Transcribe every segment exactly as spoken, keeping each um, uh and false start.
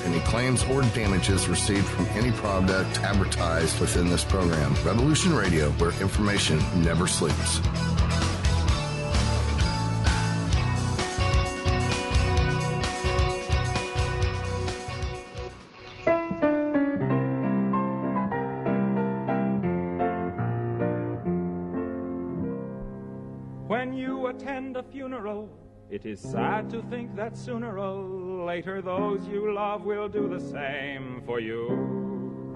any claims or damages received from any product advertised within this program. Revolution Radio, where information never sleeps. When you attend a funeral, it is sad to think that sooner or later those you love will do the same for you.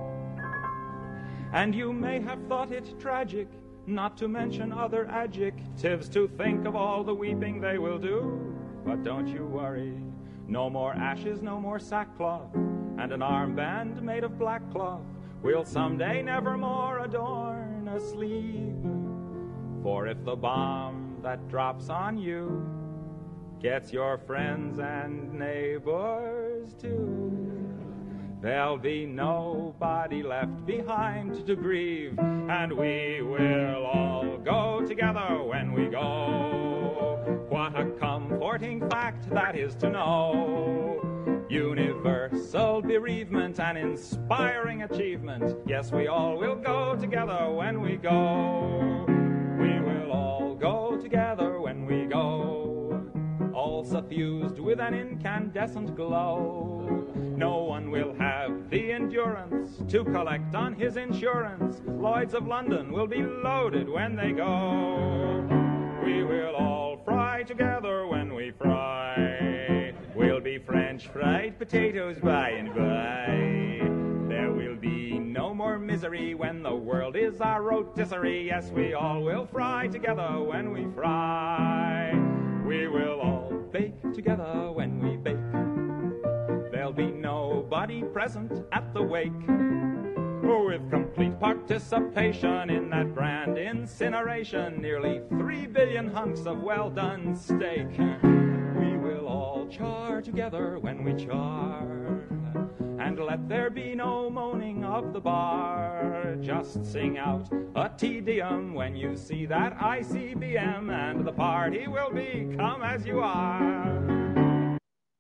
And you may have thought it tragic, not to mention other adjectives, to think of all the weeping they will do. But don't you worry, no more ashes, no more sackcloth, and an armband made of black cloth will someday nevermore adorn a sleeve. For if the bomb that drops on you gets your friends and neighbors too, there'll be nobody left behind to grieve, and we will all go together when we go. What a comforting fact that is to know. Universal bereavement, an inspiring achievement. Yes, we all will go together when we go. We will all go together when we go, all suffused with an incandescent glow. No one will have the endurance to collect on his insurance. Lloyds of London will be loaded when they go. We will all fry together when we fry. We'll be French fried potatoes by and by. There will be no more misery when the world is our rotisserie. Yes, we all will fry together when we fry. We will all bake together when we bake. There'll be nobody present at the wake. With complete participation in that grand incineration, nearly three billion hunks of well-done steak. We will all char together when we char, and let there be no moaning of the bar. Just sing out a Te Deum when you see that I C B M, and the party will be come as you are.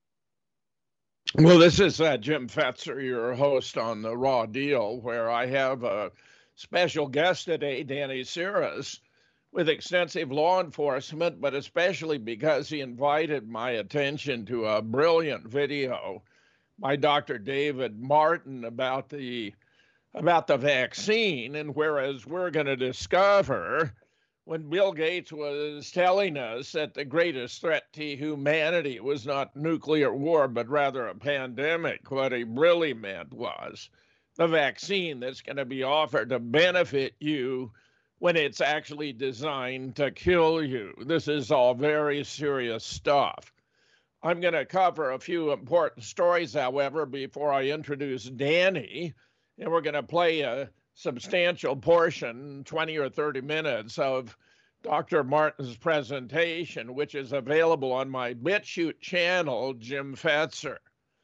Well, this is uh, Jim Fetzer, your host on The Raw Deal, where I have a special guest today, Danny Siris, with extensive law enforcement, but especially because he invited my attention to a brilliant video by Doctor David Martin about the about the vaccine. And whereas we're going to discover, when Bill Gates was telling us that the greatest threat to humanity was not nuclear war, but rather a pandemic, what he really meant was the vaccine that's going to be offered to benefit you when it's actually designed to kill you. This is all very serious stuff. I'm going to cover a few important stories, however, before I introduce Danny, and we're going to play a substantial portion, twenty or thirty minutes, of Doctor Martin's presentation, which is available on my BitChute channel, Jim Fetzer.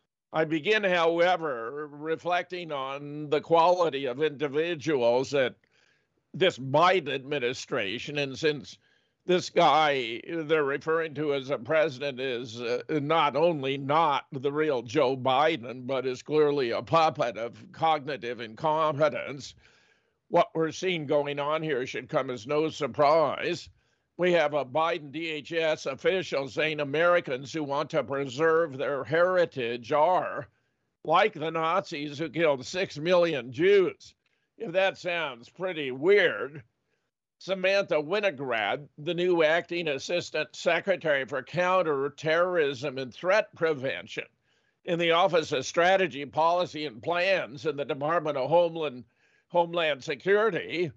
I begin, however, reflecting on the quality of individuals that this Biden administration, and since this guy they're referring to as a president is uh, not only not the real Joe Biden, but is clearly a puppet of cognitive incompetence, what we're seeing going on here should come as no surprise. We have a Biden D H S official saying Americans who want to preserve their heritage are like the Nazis who killed six million Jews. If that sounds pretty weird, Samantha Winograd, the new acting assistant secretary for counterterrorism and threat prevention in the Office of Strategy, Policy, and Plans in the Department of Homeland Homeland Security,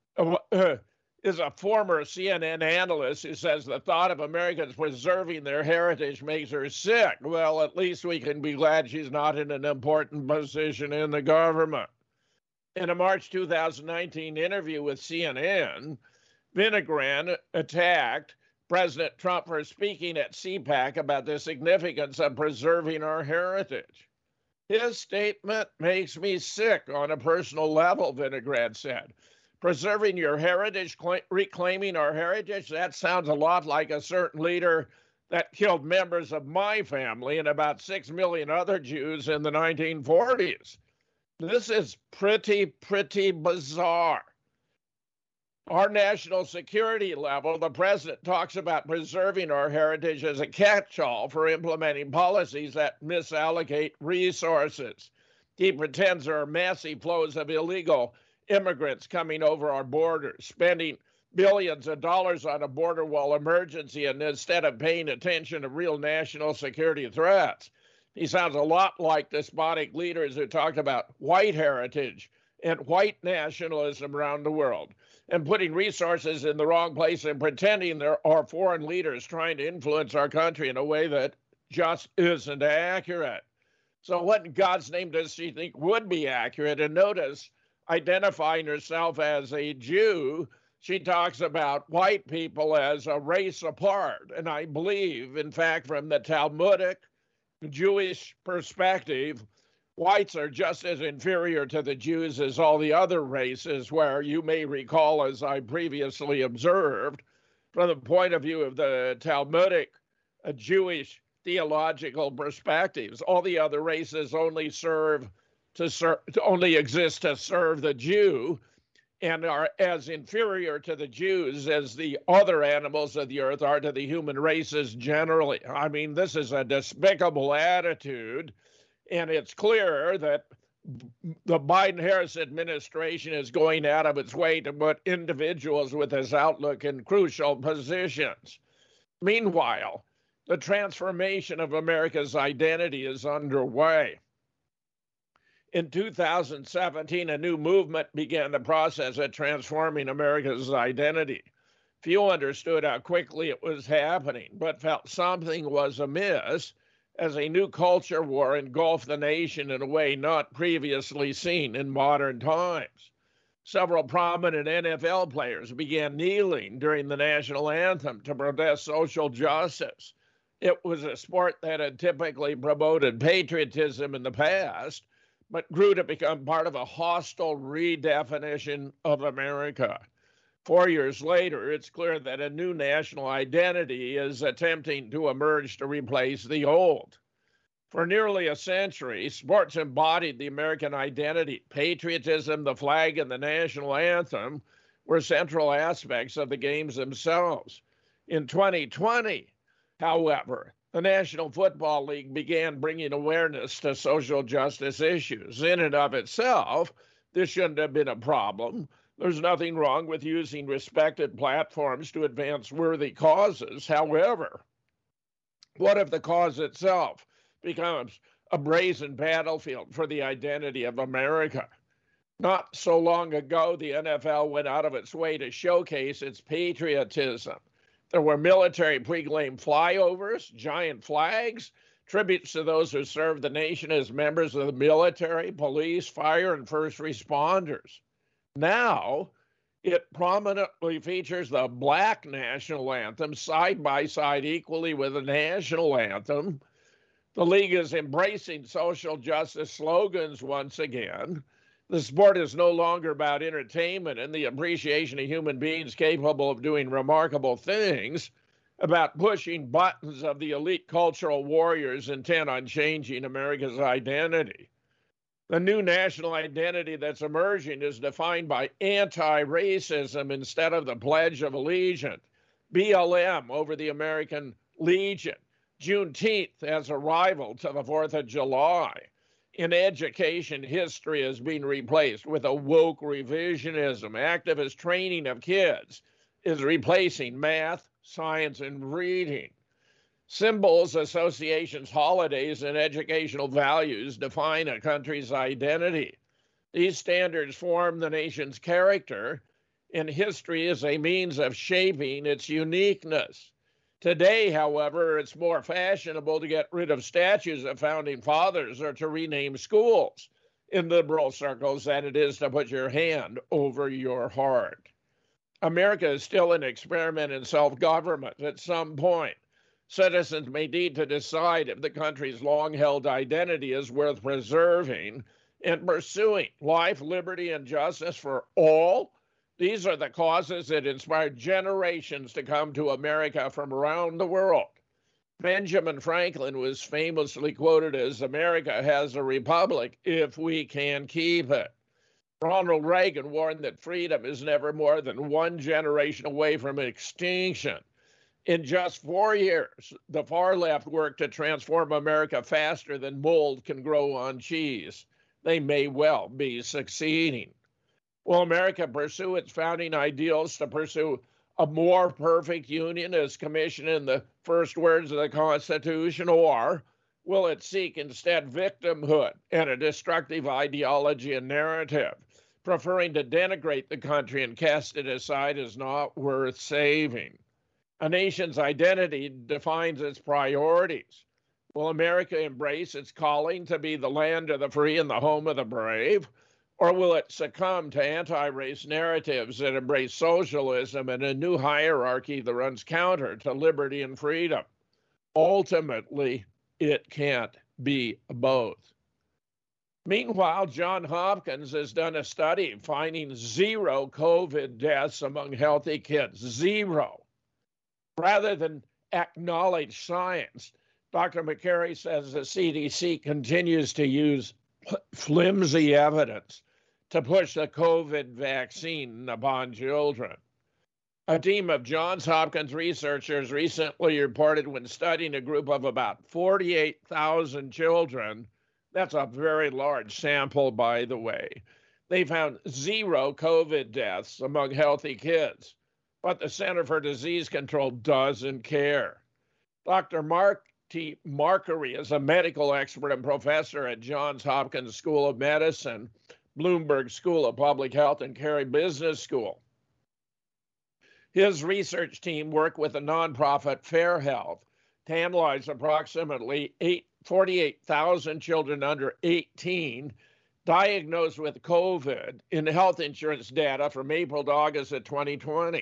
uh, is a former C N N analyst who says the thought of Americans preserving their heritage makes her sick. Well, at least we can be glad she's not in an important position in the government. In a March two thousand nineteen interview with C N N, Vinogran attacked President Trump for speaking at CPAC about the significance of preserving our heritage. His statement makes me sick on a personal level, Vinograd said. Preserving your heritage, reclaiming our heritage, that sounds a lot like a certain leader that killed members of my family and about six million other Jews in the nineteen forties. This is pretty, pretty bizarre. Our national security level, the president talks about preserving our heritage as a catch-all for implementing policies that misallocate resources. He pretends there are massive flows of illegal immigrants coming over our borders, spending billions of dollars on a border wall emergency, and instead of paying attention to real national security threats. He sounds a lot like despotic leaders who talked about white heritage and white nationalism around the world, and putting resources in the wrong place and pretending there are foreign leaders trying to influence our country in a way that just isn't accurate. So what in God's name does she think would be accurate? And notice, identifying herself as a Jew, she talks about white people as a race apart. And I believe, in fact, from the Talmudic Jewish perspective, whites are just as inferior to the Jews as all the other races, where you may recall, as I previously observed, from the point of view of the Talmudic uh, Jewish theological perspectives, all the other races only serve to serve, only exist to serve the Jew, and are as inferior to the Jews as the other animals of the earth are to the human races generally. I mean, this is a despicable attitude. And it's clear that the Biden-Harris administration is going out of its way to put individuals with this outlook in crucial positions. Meanwhile, the transformation of America's identity is underway. In two thousand seventeen, a new movement began the process of transforming America's identity. Few understood how quickly it was happening, but felt something was amiss as a new culture war engulfed the nation in a way not previously seen in modern times. Several prominent N F L players began kneeling during the national anthem to protest social justice. It was a sport that had typically promoted patriotism in the past, but grew to become part of a hostile redefinition of America. Four years later, it's clear that a new national identity is attempting to emerge to replace the old. For nearly a century, sports embodied the American identity. Patriotism, the flag, and the national anthem were central aspects of the games themselves. In twenty twenty, however, the National Football League began bringing awareness to social justice issues. In and of itself, this shouldn't have been a problem. There's nothing wrong with using respected platforms to advance worthy causes. However, what if the cause itself becomes a brazen battlefield for the identity of America? Not so long ago, the N F L went out of its way to showcase its patriotism. There were military pregame flyovers, giant flags, tributes to those who served the nation as members of the military, police, fire, and first responders. Now, it prominently features the Black national anthem side by side equally with the national anthem. The league is embracing social justice slogans once again. The sport is no longer about entertainment and the appreciation of human beings capable of doing remarkable things, about pushing buttons of the elite cultural warriors intent on changing America's identity. The new national identity that's emerging is defined by anti-racism instead of the Pledge of Allegiance, B L M over the American Legion, Juneteenth as a rival to the fourth of July. In education, history is being replaced with a woke revisionism. Activist training of kids is replacing math, science, and reading. Symbols, associations, holidays, and educational values define a country's identity. These standards form the nation's character, and history is a means of shaping its uniqueness. Today, however, it's more fashionable to get rid of statues of founding fathers or to rename schools in liberal circles than it is to put your hand over your heart. America is still an experiment in self-government. At some point, citizens may need to decide if the country's long-held identity is worth preserving and pursuing. Life, liberty, and justice for all. These are the causes that inspired generations to come to America from around the world. Benjamin Franklin was famously quoted as, "America has a republic if we can keep it." Ronald Reagan warned that freedom is never more than one generation away from extinction. In just four years, the far left worked to transform America faster than mold can grow on cheese. They may well be succeeding. Will America pursue its founding ideals to pursue a more perfect union as commissioned in the first words of the Constitution, or will it seek instead victimhood and a destructive ideology and narrative, preferring to denigrate the country and cast it aside as not worth saving? A nation's identity defines its priorities. Will America embrace its calling to be the land of the free and the home of the brave? Or will it succumb to anti-race narratives that embrace socialism and a new hierarchy that runs counter to liberty and freedom? Ultimately, it can't be both. Meanwhile, Johns Hopkins has done a study finding zero COVID deaths among healthy kids. Zero. Rather than acknowledge science, Doctor McCary says the C D C continues to use flimsy evidence to push the COVID vaccine upon children. A team of Johns Hopkins researchers recently reported when studying a group of about forty-eight thousand children, that's a very large sample, by the way, they found zero COVID deaths among healthy kids. But the Center for Disease Control doesn't care. Doctor Mark T. Markary is a medical expert and professor at Johns Hopkins School of Medicine, Bloomberg School of Public Health, and Carey Business School. His research team worked with the nonprofit Fair Health to analyze approximately forty-eight thousand children under eighteen diagnosed with COVID in health insurance data from April to August of twenty twenty.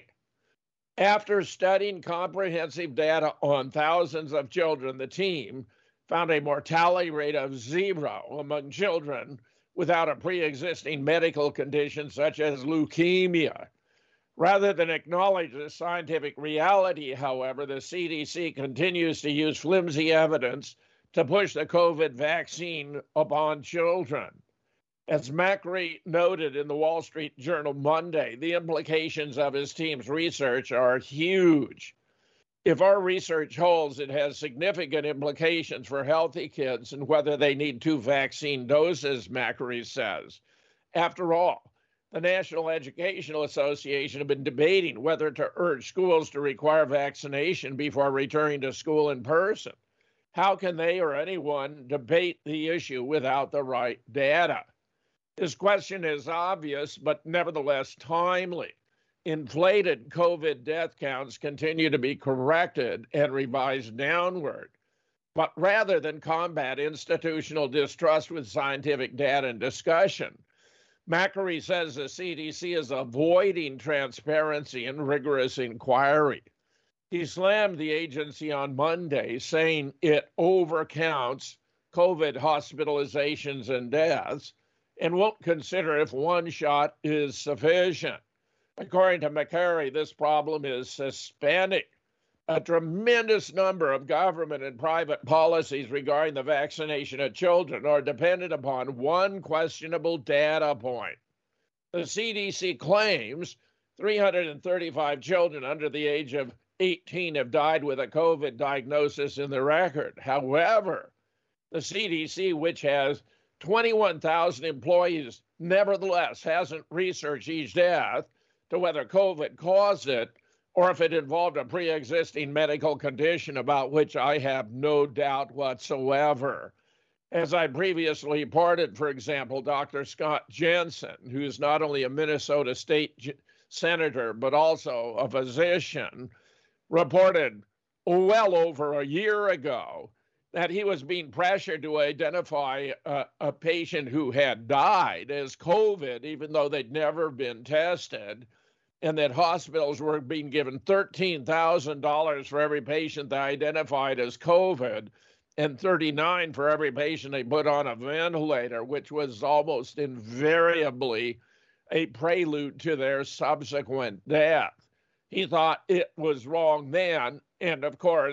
After studying comprehensive data on thousands of children, the team found a mortality rate of zero among children without a pre-existing medical condition such as leukemia. Rather than acknowledge the scientific reality, however, the C D C continues to use flimsy evidence to push the COVID vaccine upon children. As Macri noted in the Wall Street Journal Monday, the implications of his team's research are huge. If our research holds, it has significant implications for healthy kids and whether they need two vaccine doses, Macri says. After all, the National Educational Association have been debating whether to urge schools to require vaccination before returning to school in person. How can they or anyone debate the issue without the right data? This question is obvious, but nevertheless timely. Inflated COVID death counts continue to be corrected and revised downward. But rather than combat institutional distrust with scientific data and discussion, Macri says the C D C is avoiding transparency and rigorous inquiry. He slammed the agency on Monday, saying it overcounts COVID hospitalizations and deaths and won't consider if one shot is sufficient. According to McCary, this problem is systemic. A tremendous number of government and private policies regarding the vaccination of children are dependent upon one questionable data point. The C D C claims three hundred thirty-five children under the age of eighteen have died with a COVID diagnosis in the record. However, the C D C, which has twenty-one thousand employees, nevertheless hasn't researched each death to whether COVID caused it or if it involved a pre-existing medical condition about which I have no doubt whatsoever. As I previously reported, for example, Doctor Scott Jensen, who is not only a Minnesota state senator, but also a physician, reported well over a year ago that he was being pressured to identify a, a patient who had died as COVID, even though they'd never been tested, and that hospitals were being given thirteen thousand dollars for every patient they identified as COVID and thirty-nine dollars for every patient they put on a ventilator, which was almost invariably a prelude to their subsequent death. He thought it was wrong then, and of course,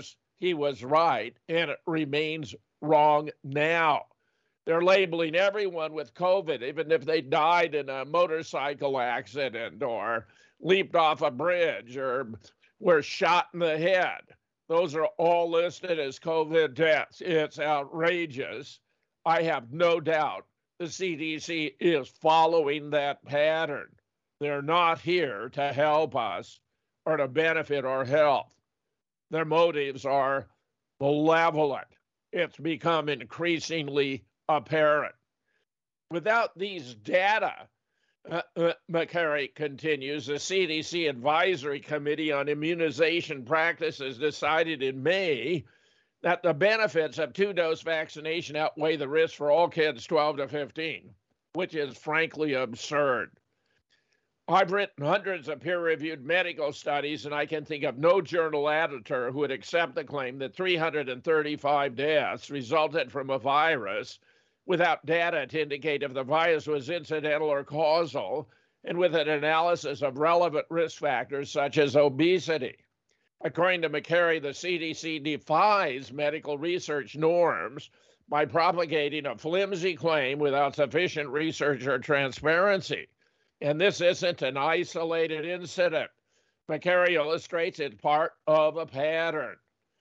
he was right, and it remains wrong now. They're labeling everyone with COVID, even if they died in a motorcycle accident or leaped off a bridge or were shot in the head. Those are all listed as COVID deaths. It's outrageous. I have no doubt the C D C is following that pattern. They're not here to help us or to benefit our health. Their motives are malevolent. It's become increasingly apparent. Without these data, uh, uh, McCary continues, the C D C Advisory Committee on Immunization Practices decided in May that the benefits of two-dose vaccination outweigh the risks for all kids twelve to fifteen, which is frankly absurd. I've written hundreds of peer-reviewed medical studies, and I can think of no journal editor who would accept the claim that three hundred thirty-five deaths resulted from a virus without data to indicate if the virus was incidental or causal, and with an analysis of relevant risk factors such as obesity. According to McCary, the C D C defies medical research norms by propagating a flimsy claim without sufficient research or transparency. And this isn't an isolated incident. McCary illustrates it's part of a pattern.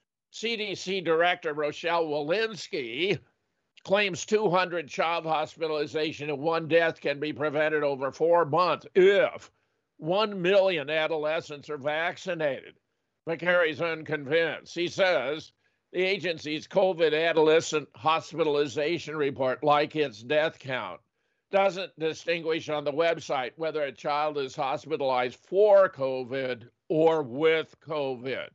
C D C Director Rochelle Walensky claims two hundred child hospitalization and one death can be prevented over four months if one million adolescents are vaccinated. McCary's unconvinced. He says the agency's COVID adolescent hospitalization report, like its death count, doesn't distinguish on the website whether a child is hospitalized for COVID or with COVID.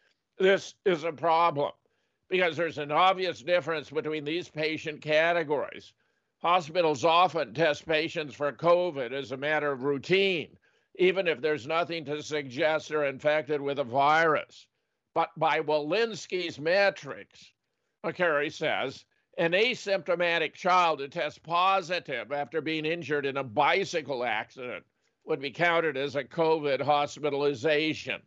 This is a problem because there's an obvious difference between these patient categories. Hospitals often test patients for COVID as a matter of routine, even if there's nothing to suggest they're infected with a virus. But by Walensky's metrics, McCary says, an asymptomatic child who tests positive after being injured in a bicycle accident would be counted as a COVID hospitalization.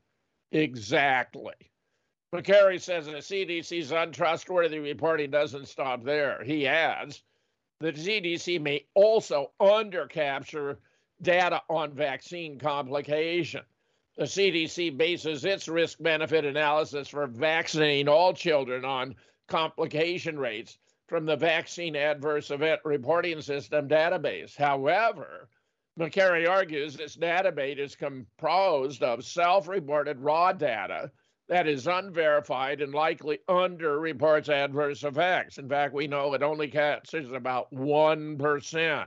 Exactly. McCary says the C D C's untrustworthy reporting doesn't stop there. He adds, the C D C may also undercapture data on vaccine complication. The C D C bases its risk-benefit analysis for vaccinating all children on complication rates from the Vaccine Adverse Event Reporting System database. However, McCary argues this database is composed of self-reported raw data that is unverified and likely underreports adverse effects. In fact, we know it only captures about one percent.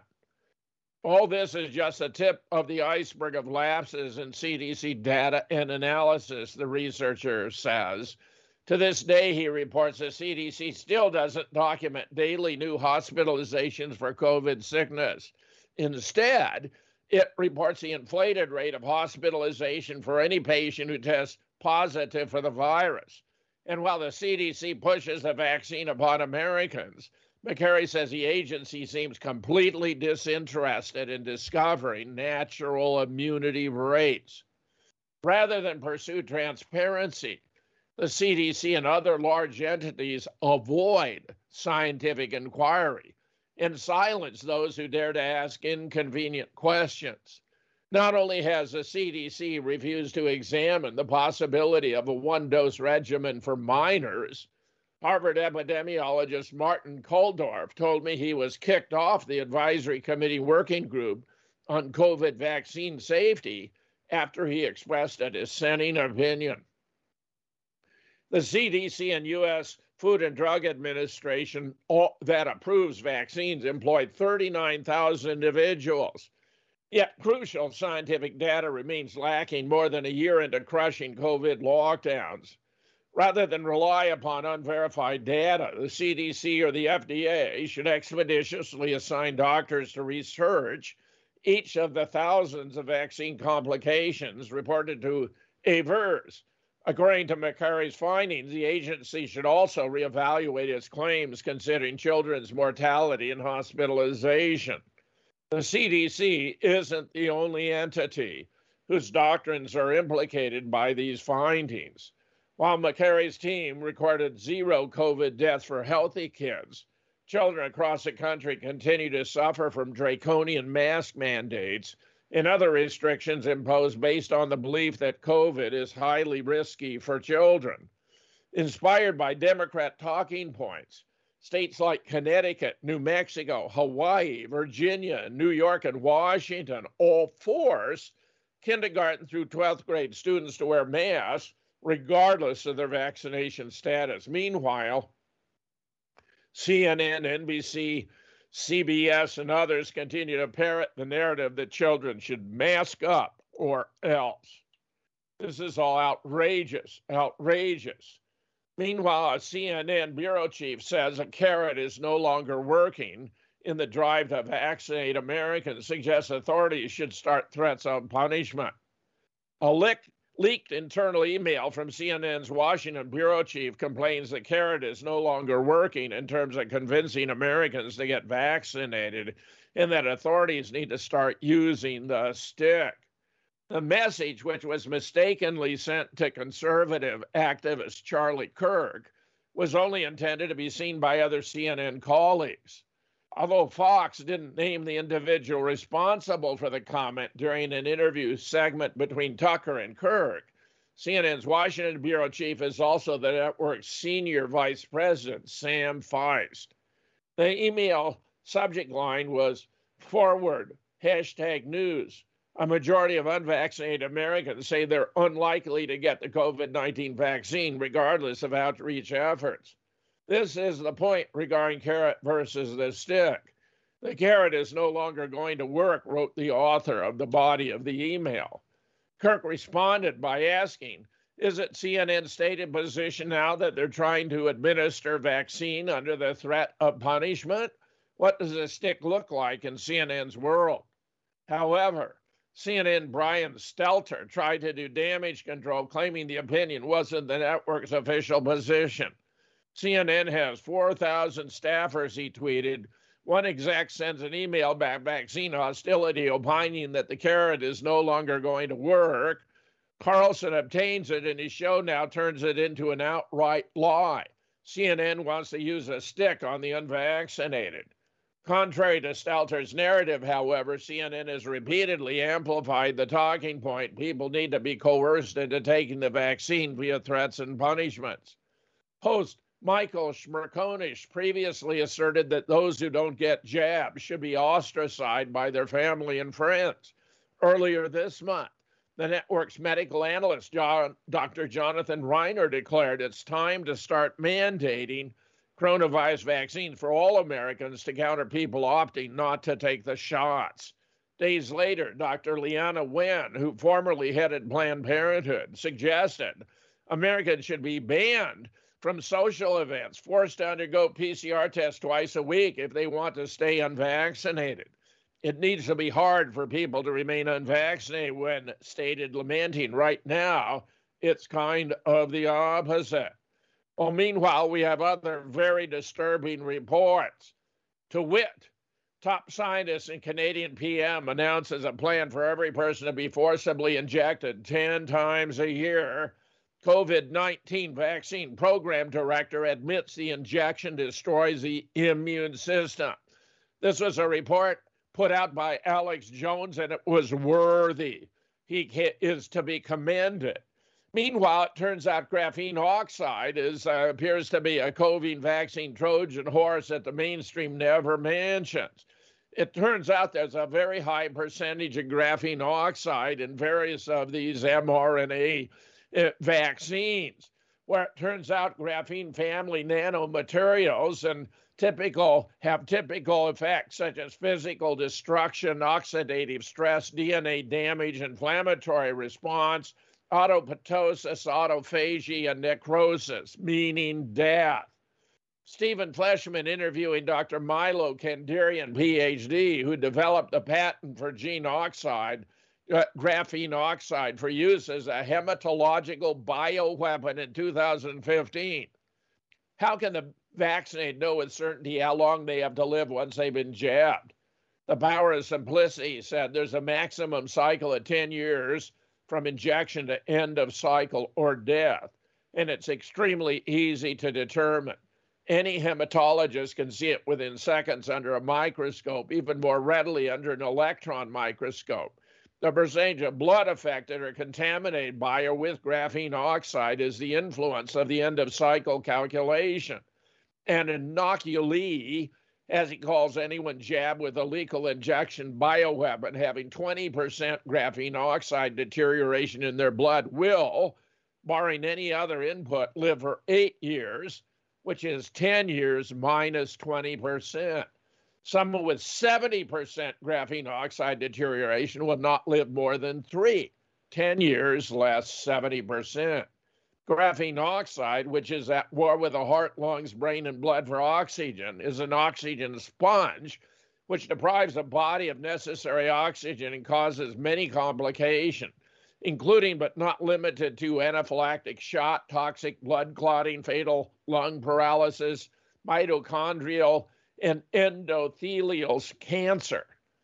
All this is just a tip of the iceberg of lapses in C D C data and analysis, the researcher says. To this day, he reports, the C D C still doesn't document daily new hospitalizations for COVID sickness. Instead, it reports the inflated rate of hospitalization for any patient who tests positive for the virus. And while the C D C pushes the vaccine upon Americans, McCary says the agency seems completely disinterested in discovering natural immunity rates. Rather than pursue transparency, the C D C and other large entities avoid scientific inquiry and silence those who dare to ask inconvenient questions. Not only has the C D C refused to examine the possibility of a one-dose regimen for minors, Harvard epidemiologist Martin Kulldorff told me he was kicked off the advisory committee working group on COVID vaccine safety after he expressed a dissenting opinion. The C D C and U S Food and Drug Administration all, that approves vaccines employed thirty-nine thousand individuals. Yet crucial scientific data remains lacking more than a year into crushing COVID lockdowns. Rather than rely upon unverified data, the C D C or the F D A should expeditiously assign doctors to research each of the thousands of vaccine complications reported to A V E R S. According to McCary's findings, the agency should also reevaluate its claims considering children's mortality and hospitalization. The C D C isn't the only entity whose doctrines are implicated by these findings. While McCarry's team recorded zero COVID deaths for healthy kids, children across the country continue to suffer from draconian mask mandates and other restrictions imposed based on the belief that COVID is highly risky for children. Inspired by Democrat talking points, states like Connecticut, New Mexico, Hawaii, Virginia, New York, and Washington all force kindergarten through twelfth grade students to wear masks regardless of their vaccination status. Meanwhile, C N N, N B C, C B S, and others continue to parrot the narrative that children should mask up or else. This is all outrageous, outrageous. Meanwhile, a C N N bureau chief says a carrot is no longer working in the drive to vaccinate Americans, suggests authorities should start threats of punishment. A lick leaked internal email from C N N's Washington bureau chief complains that carrot is no longer working in terms of convincing Americans to get vaccinated and that authorities need to start using the stick. The message, which was mistakenly sent to conservative activist Charlie Kirk, was only intended to be seen by other C N N colleagues. Although Fox didn't name the individual responsible for the comment during an interview segment between Tucker and Kirk, C N N's Washington bureau chief is also the network's senior vice president, Sam Feist. The email subject line was forward, hashtag news. A majority of unvaccinated Americans say they're unlikely to get the COVID nineteen vaccine regardless of outreach efforts. This is the point regarding carrot versus the stick. The carrot is no longer going to work, wrote the author of the body of the email. Kirk responded by asking, is it C N N's stated position now that they're trying to administer vaccine under the threat of punishment? What does the stick look like in C N N's world? However, C N N Brian Stelter tried to do damage control, claiming the opinion wasn't the network's official position. C N N has four thousand staffers, he tweeted. One exec sends an email about vaccine hostility, opining that the carrot is no longer going to work. Carlson obtains it, and his show now turns it into an outright lie. C N N wants to use a stick on the unvaccinated. Contrary to Stelter's narrative, however, C N N has repeatedly amplified the talking point people need to be coerced into taking the vaccine via threats and punishments. Host Michael Shmerkonish previously asserted that those who don't get jabs should be ostracized by their family and friends. Earlier this month, the network's medical analyst, John, Doctor Jonathan Reiner, declared it's time to start mandating coronavirus vaccines for all Americans to counter people opting not to take the shots. Days later, Doctor Leana Wen, who formerly headed Planned Parenthood, suggested Americans should be banned from social events, forced to undergo P C R tests twice a week if they want to stay unvaccinated. It needs to be hard for people to remain unvaccinated when, stated lamenting, right now, it's kind of the opposite. Well, meanwhile, we have other very disturbing reports. To wit, top scientist and Canadian P M announces a plan for every person to be forcibly injected ten times a year. COVID nineteen vaccine program director admits the injection destroys the immune system. This was a report put out by Alex Jones, and it was worthy. He is to be commended. Meanwhile, it turns out graphene oxide is, uh, appears to be a COVID vaccine Trojan horse that the mainstream never mentions. It turns out there's a very high percentage of graphene oxide in various of these mRNA uh, vaccines, where it turns out graphene family nanomaterials and typical have typical effects such as physical destruction, oxidative stress, D N A damage, inflammatory response, autoptosis, autophagy, and necrosis, meaning death. Stephen Fleshman interviewing Doctor Milo Kandarian, P H D, who developed the patent for gene oxide, uh, graphene oxide, for use as a hematological bioweapon in two thousand fifteen. How can the vaccinated know with certainty how long they have to live once they've been jabbed? The power of simplicity said there's a maximum cycle of ten years from injection to end of cycle or death. and it's extremely easy to determine. Any hematologist can see it within seconds under a microscope, even more readily under an electron microscope. The percentage of blood affected or contaminated by or with graphene oxide is the influence of the end of cycle calculation. An inoculee, as he calls anyone jabbed with a lethal injection bioweapon having twenty percent graphene oxide deterioration in their blood, will, barring any other input, live for eight years, which is ten years minus twenty percent. Someone with seventy percent graphene oxide deterioration will not live more than three, ten years less seventy percent. Graphene oxide, which is at war with the heart, lungs, brain, and blood for oxygen, is an oxygen sponge, which deprives the body of necessary oxygen and causes many complications, including but not limited to anaphylactic shock, toxic blood clotting, fatal lung paralysis, mitochondrial and endothelial cancer.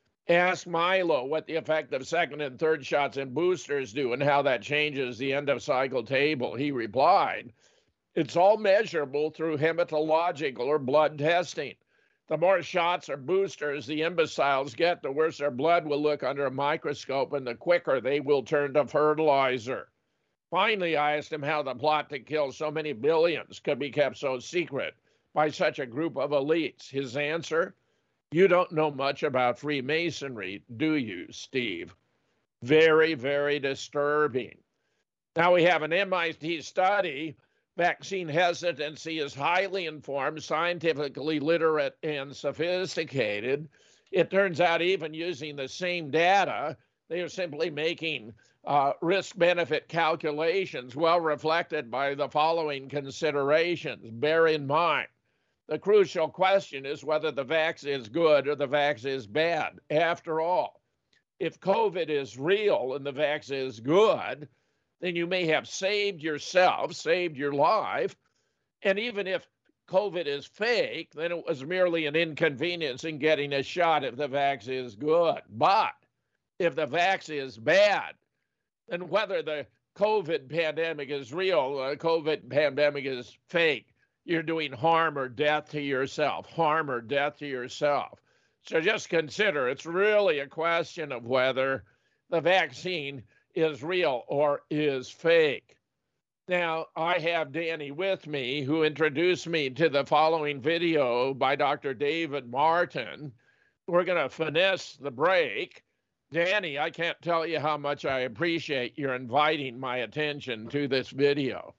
Ask Milo what the effect of second and third shots and boosters do and how that changes the end of cycle table. He replied, it's all measurable through hematological or blood testing. The more shots or boosters the imbeciles get, the worse their blood will look under a microscope and the quicker they will turn to fertilizer. Finally, I asked him how the plot to kill so many billions could be kept so secret by such a group of elites. His answer, you don't know much about Freemasonry, do you, Steve? Very, very disturbing. Now we have an M I T study. Vaccine hesitancy is highly informed, scientifically literate, and sophisticated. It turns out even using the same data, they are simply making uh, risk-benefit calculations well reflected by the following considerations. Bear in mind, the crucial question is whether the vax is good or the vax is bad. After all, if COVID is real and the vax is good, then you may have saved yourself, saved your life. And even if COVID is fake, then it was merely an inconvenience in getting a shot if the vax is good. But if the vax is bad, then whether the COVID pandemic is real, the COVID pandemic is fake, you're doing harm or death to yourself, harm or death to yourself. So just consider, it's really a question of whether the vaccine is real or is fake. Now, I have Danny with me, who introduced me to the following video by Doctor David Martin. We're going to finesse the break. Danny, I can't tell you how much I appreciate your inviting my attention to this video.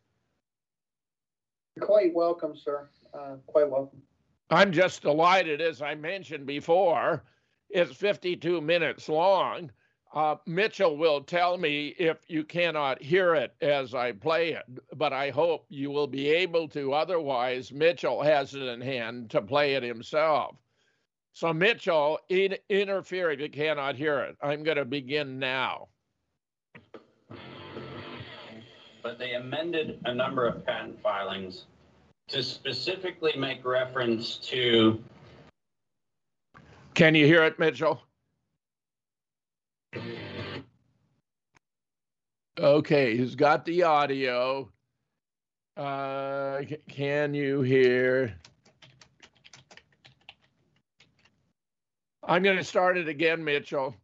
You're quite welcome, sir. Uh, quite welcome. I'm just delighted, as I mentioned before. It's fifty-two minutes long. Uh, Mitchell will tell me if you cannot hear it as I play it, but I hope you will be able to. Otherwise, Mitchell has it in hand to play it himself. So Mitchell, in interfere if you cannot hear it. I'm going to begin now. But they amended a number of patent filings to specifically make reference to... Can you hear it, Mitchell? Okay, he's got the audio. Uh, can you hear? I'm going to start it again, Mitchell.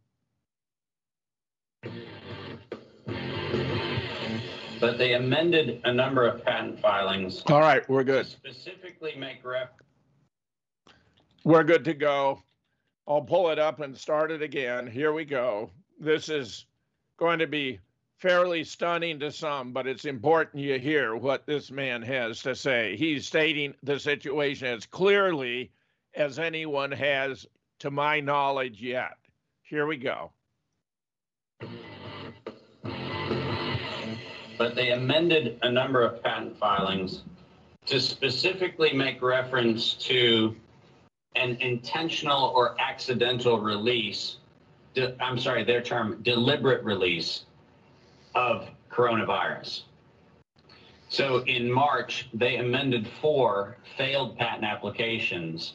But they amended a number of patent filings. All right, we're good. To specifically make reference. We're good to go. I'll pull it up and start it again. Here we go. This is going to be fairly stunning to some, but it's important you hear what this man has to say. He's stating the situation as clearly as anyone has, to my knowledge, yet. Here we go. But they amended a number of patent filings to specifically make reference to an intentional or accidental release, de- I'm sorry, their term, deliberate release of coronavirus. So in March, they amended four failed patent applications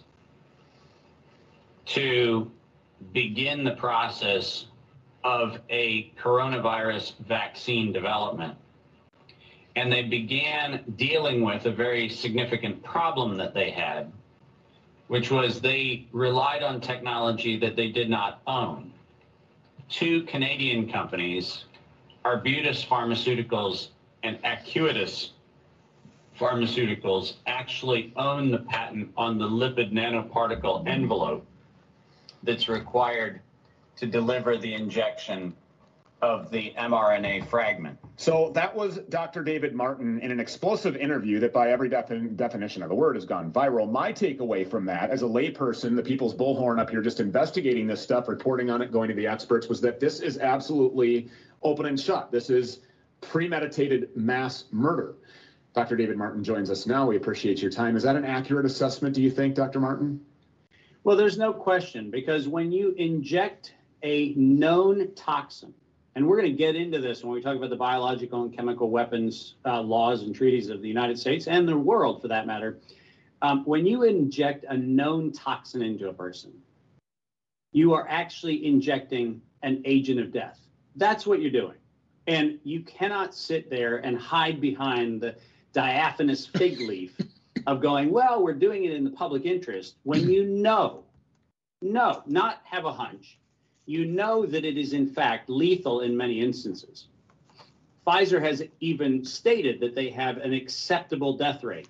to begin the process of a coronavirus vaccine development. and they began dealing with a very significant problem that they had, which was they relied on technology that they did not own. Two Canadian companies, Arbutus Pharmaceuticals and Acuitas Pharmaceuticals, actually own the patent on the lipid nanoparticle envelope that's required to deliver the injection of the mRNA fragment. So that was Doctor David Martin in an explosive interview that by every defin- definition of the word has gone viral. My takeaway from that as a layperson, the people's bullhorn up here just investigating this stuff, reporting on it, going to the experts, was that this is absolutely open and shut. This is premeditated mass murder. Doctor David Martin joins us now. We appreciate your time. Is that an accurate assessment, do you think, Doctor Martin? Well, there's no question, because when you inject a known toxin, and we're going to get into this when we talk about the biological and chemical weapons uh, laws and treaties of the United States and the world, for that matter. Um, when you inject a known toxin into a person, you are actually injecting an agent of death. That's what you're doing. And you cannot sit there and hide behind the diaphanous fig leaf of going, well, we're doing it in the public interest, when you know, no, not have a hunch, you know that it is in fact lethal in many instances. Pfizer has even stated that they have an acceptable death rate.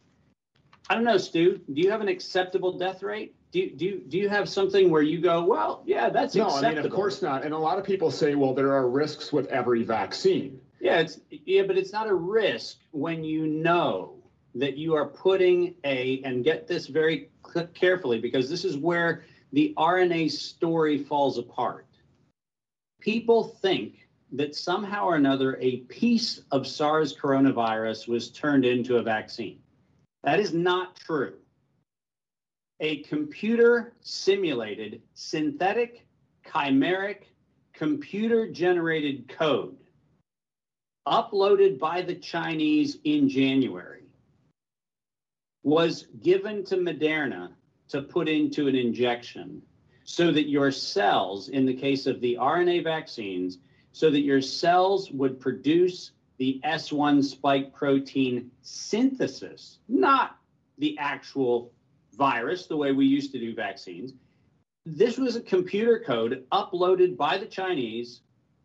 I don't know, Stu, do you have an acceptable death rate? Do you, do you, do you have something where you go, well, yeah, that's no, acceptable? I mean, of course not. And a lot of people say, well, there are risks with every vaccine. Yeah, it's yeah, but it's not a risk when you know that you are putting a, and get this very carefully, because this is where the R N A story falls apart. People think that somehow or another a piece of SARS coronavirus was turned into a vaccine. That is not true. A computer simulated, synthetic, chimeric, computer generated code uploaded by the Chinese in January was given to Moderna to put into an injection so that your cells, in the case of the R N A vaccines, so that your cells would produce the S one spike protein synthesis, not the actual virus, the way we used to do vaccines. This was a computer code uploaded by the Chinese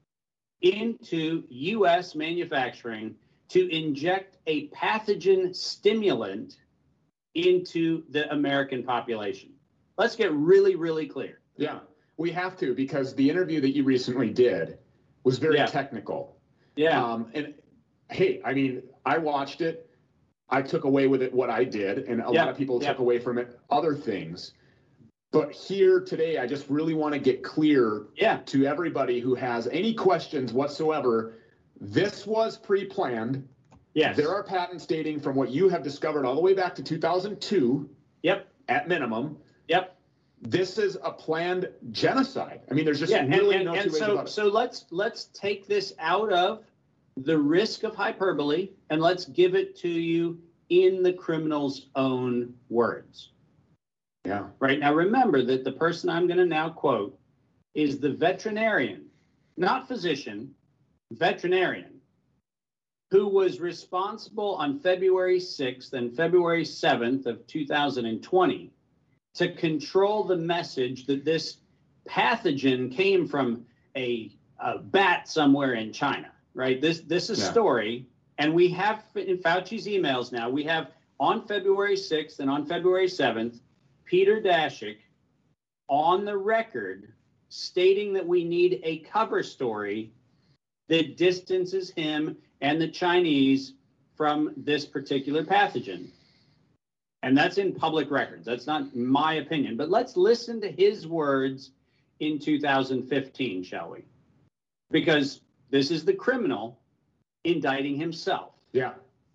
into U S manufacturing to inject a pathogen stimulant into the American population. Let's get really, really clear. Yeah, we have to, because the interview that you recently did was very Yeah. technical. Yeah. Um, and hey, I mean, I watched it. I took away with it what I did, and a Yeah. lot of people Yeah. took away from it other things. But here today, I just really want to get clear Yeah. to everybody who has any questions whatsoever. This was pre-planned. Yes. There are patents dating from what you have discovered all the way back to two thousand two. Yep. At minimum. Yep. This is a planned genocide. I mean, there's just Yeah, and, really and, no and two ways so, about it. so let's let's take this out of the risk of hyperbole and let's give it to you in the criminal's own words. Yeah. Right now, remember that the person I'm going to now quote is the veterinarian, not physician, veterinarian, who was responsible on February sixth and February seventh of two thousand twenty to control the message that this pathogen came from a, a bat somewhere in China, right? This, this is a Yeah. story, and we have in Fauci's emails now, we have on February sixth and on February seventh, Peter Daszak on the record stating that we need a cover story that distances him and the Chinese from this particular pathogen. And that's in public records. That's not my opinion. But let's listen to his words in two thousand fifteen, shall we? Because this is the criminal indicting himself. Yeah.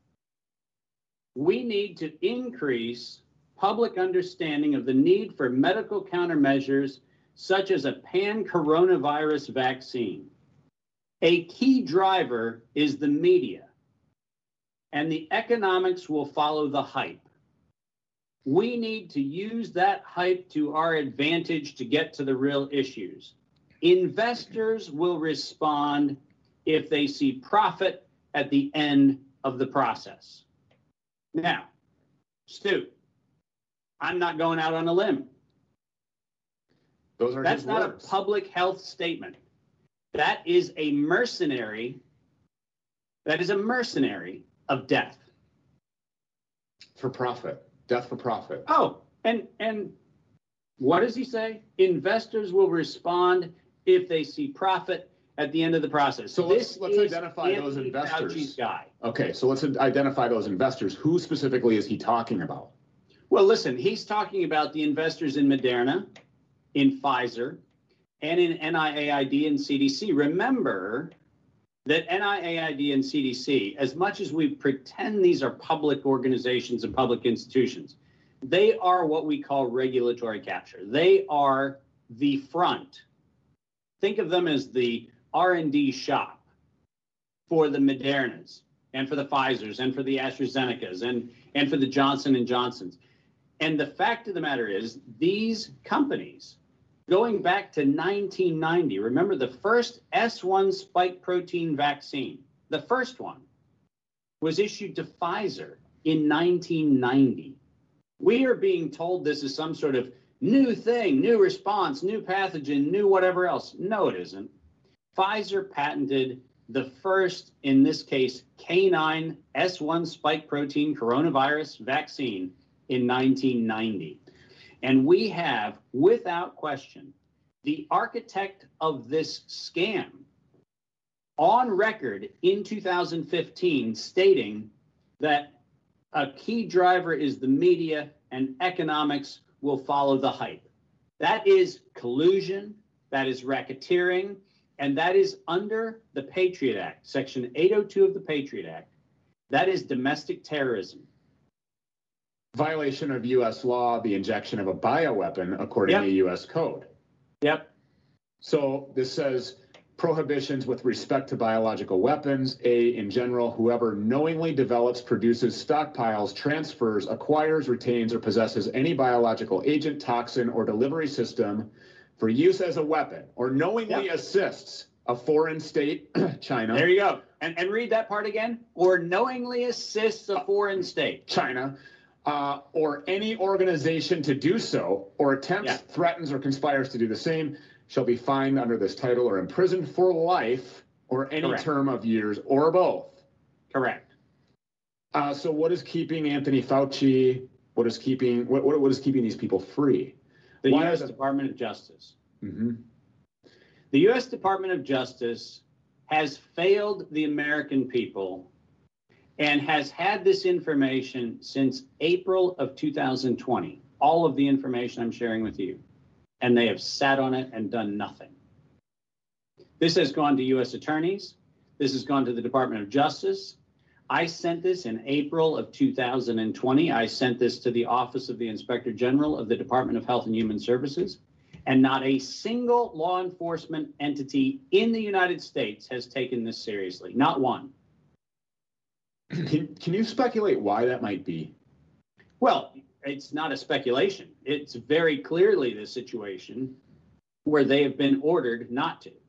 We need to increase public understanding of the need for medical countermeasures such as a pan-coronavirus vaccine. A key driver is the media, and the economics will follow the hype. We need to use that hype to our advantage to get to the real issues. Investors will respond if they see profit at the end of the process. Now, Stu, I'm not going out on a limb. Those are That's his not words. a public health statement. That is a mercenary. That is a mercenary of death. For profit. Death for profit. Oh, and and what does he say? Investors will respond if they see profit at the end of the process. So this let's, let's is identify those Anthony investors. Fauci's guy. Okay, so let's identify those investors. Who specifically is he talking about? Well, listen, he's talking about the investors in Moderna, in Pfizer, and in N I A I D and C D C. Remember that N I A I D and C D C, as much as we pretend these are public organizations and public institutions, they are what we call regulatory capture. They are the front. Think of them as the R and D shop for the Modernas and for the Pfizers and for the AstraZenecas and, and for the Johnson and Johnsons. And the fact of the matter is, these companies, going back to nineteen ninety, remember the first S one spike protein vaccine, the first one, was issued to Pfizer in nineteen ninety. We are being told this is some sort of new thing, new response, new pathogen, new whatever else. No, it isn't. Pfizer patented the first, in this case, canine S one spike protein coronavirus vaccine in nineteen ninety. And we have, without question, the architect of this scam on record in two thousand fifteen stating that a key driver is the media and economics will follow the hype. That is collusion, that is racketeering, and that is under the Patriot Act, Section eight oh two of the Patriot Act. That is domestic terrorism. Violation of U S law, the injection of a bioweapon according Yep. to U S code. Yep. So this says prohibitions with respect to biological weapons. A, in general, whoever knowingly develops, produces, stockpiles, transfers, acquires, retains, or possesses any biological agent, toxin, or delivery system for use as a weapon, or knowingly Yep. assists a foreign state, China. There you go. And, and read that part again. Or knowingly assists a foreign state. China, uh, or any organization to do so, or attempts, Yeah. threatens, or conspires to do the same, shall be fined under this title or imprisoned for life or any Correct. term of years or both. Correct. Uh, so what is keeping Anthony Fauci, what is keeping, what, what, what is keeping these people free? The Why U S is it- Department of Justice. Mm-hmm. The U S Department of Justice has failed the American people and has had this information since April of two thousand twenty. All of the information I'm sharing with you. And they have sat on it and done nothing. This has gone to U S attorneys. This has gone to the Department of Justice. I sent this in April of two thousand twenty. I sent this to the Office of the Inspector General of the Department of Health and Human Services. And not a single law enforcement entity in the United States has taken this seriously. Not one. Can, can you speculate why that might be? Well, it's not a speculation. It's very clearly the situation where they have been ordered not to.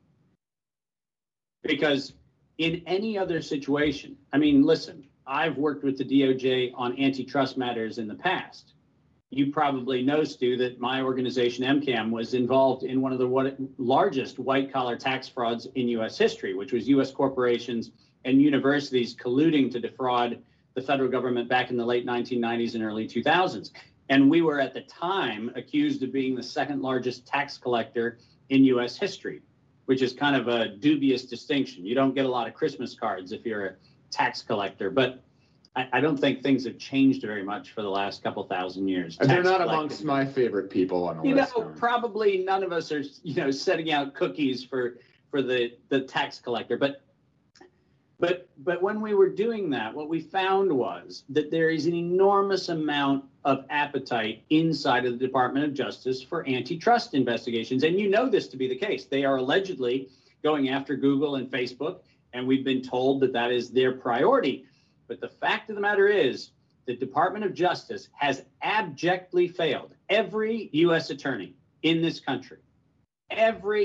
Because in any other situation, I mean, listen, I've worked with the D O J on antitrust matters in the past. You probably know, Stu, that my organization, M CAM, was involved in one of the what, largest white-collar tax frauds in U S history, which was U S corporations and universities colluding to defraud the federal government back in the late nineteen nineties and early two thousands. And we were at the time accused of being the second largest tax collector in U S history, which is kind of a dubious distinction. You don't get a lot of Christmas cards if you're a tax collector, but I, I don't think things have changed very much for the last couple thousand years. And they're Tax not collecting. amongst my favorite people on the You list. know, Don. probably none of us are, you know, setting out cookies for for the the tax collector. But but but when we were doing that, what we found was that there is an enormous amount of appetite inside of the Department of Justice for antitrust investigations, and you know this to be the case. They are allegedly going after Google and Facebook, and we've been told that that is their priority. But the fact of the matter is, the Department of Justice has abjectly failed every U S attorney in this country, every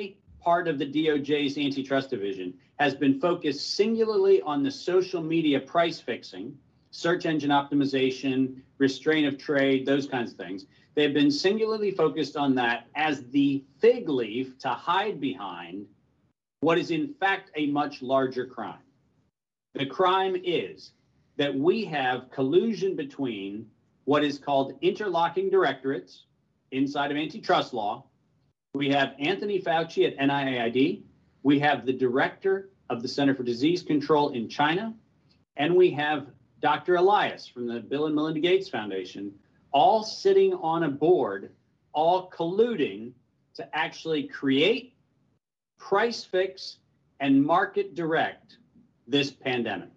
part of the D O J's antitrust division has been focused singularly on the social media price fixing, search engine optimization, restraint of trade, those kinds of things. They've been singularly focused on that as the fig leaf to hide behind what is in fact a much larger crime. The crime is that we have collusion between what is called interlocking directorates inside of antitrust law. We have Anthony Fauci at N I A I D. We have the director of the Center for Disease Control in China. And we have Doctor Elias from the Bill and Melinda Gates Foundation, all sitting on a board, all colluding to actually create, price fix, and market direct this pandemic.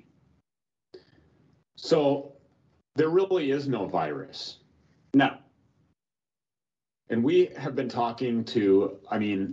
So there really is no virus. No. And we have been talking to, I mean,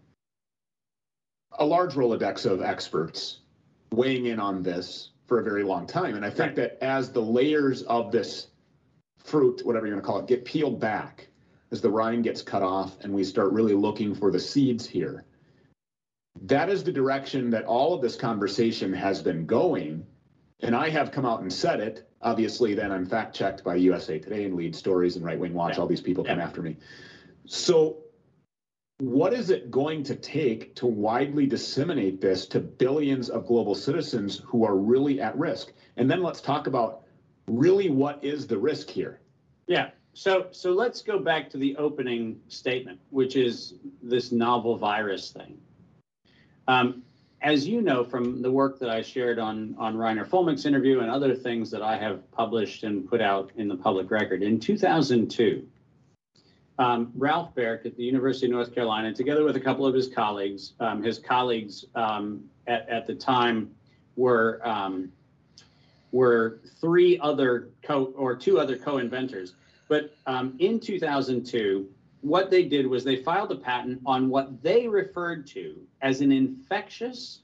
a large Rolodex of experts weighing in on this for a very long time. And I think Right. that as the layers of this fruit, whatever you're going to call it, get peeled back, as the rind gets cut off and we start really looking for the seeds here, that is the direction that all of this conversation has been going. And I have come out and said it. Obviously, then I'm fact-checked by U S A Today and Lead Stories and Right Wing Watch. Yeah. All these people come Yeah. after me. So what is it going to take to widely disseminate this to billions of global citizens who are really at risk? And then let's talk about really what is the risk here? Yeah. So so let's go back to the opening statement, which is this novel virus thing. Um, as you know from the work that I shared on, on Reiner Fulmick's interview and other things that I have published and put out in the public record, in two thousand two, um, Ralph Baric at the University of North Carolina, together with a couple of his colleagues, um, his colleagues um, at, at the time were um, were three other co or two other co-inventors. But um, in two thousand two, what they did was they filed a patent on what they referred to as an infectious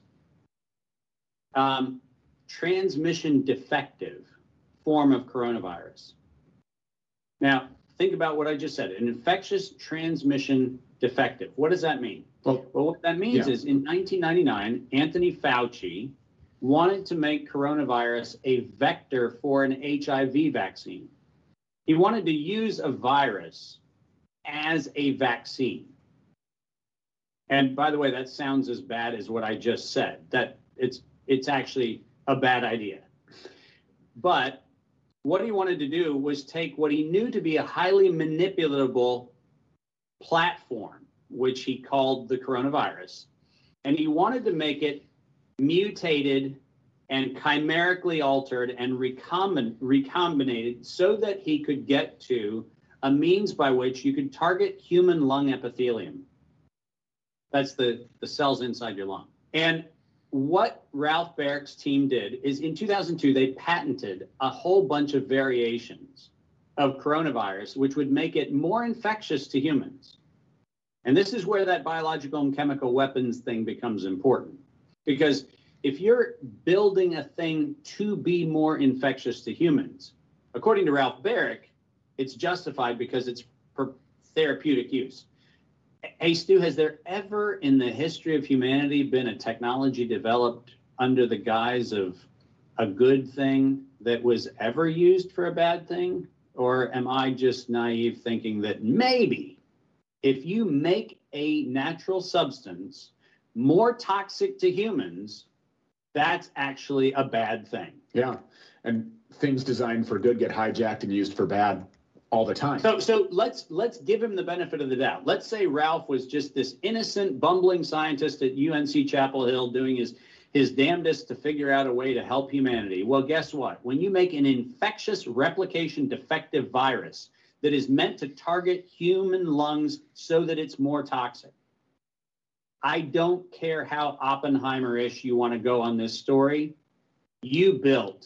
um, transmission defective form of coronavirus. Now, think about what I just said, an infectious transmission defective. What does that mean? Well, Well, what that means yeah. is in nineteen ninety-nine, Anthony Fauci wanted to make coronavirus a vector for an H I V vaccine. He wanted to use a virus as a vaccine. And by the way, that sounds as bad as what I just said. That it's it's actually a bad idea. But what he wanted to do was take what he knew to be a highly manipulatable platform, which he called the coronavirus, and he wanted to make it mutated and chimerically altered and recombin- recombinated so that he could get to a means by which you could target human lung epithelium. That's the, the cells inside your lung. And what Ralph Baric's team did is in two thousand two, they patented a whole bunch of variations of coronavirus, which would make it more infectious to humans. And this is where that biological and chemical weapons thing becomes important. Because if you're building a thing to be more infectious to humans, according to Ralph Baric, it's justified because it's for therapeutic use. Hey, Stu, has there ever in the history of humanity been a technology developed under the guise of a good thing that was ever used for a bad thing? Or am I just naive thinking that maybe if you make a natural substance more toxic to humans, that's actually a bad thing? Yeah. And things designed for good get hijacked and used for bad all the time. So so let's let's give him the benefit of the doubt. Let's say Ralph was just this innocent, bumbling scientist at U N C Chapel Hill doing his, his damnedest to figure out a way to help humanity. Well, guess what? When you make an infectious replication defective virus that is meant to target human lungs so that it's more toxic, I don't care how Oppenheimer-ish you want to go on this story, you built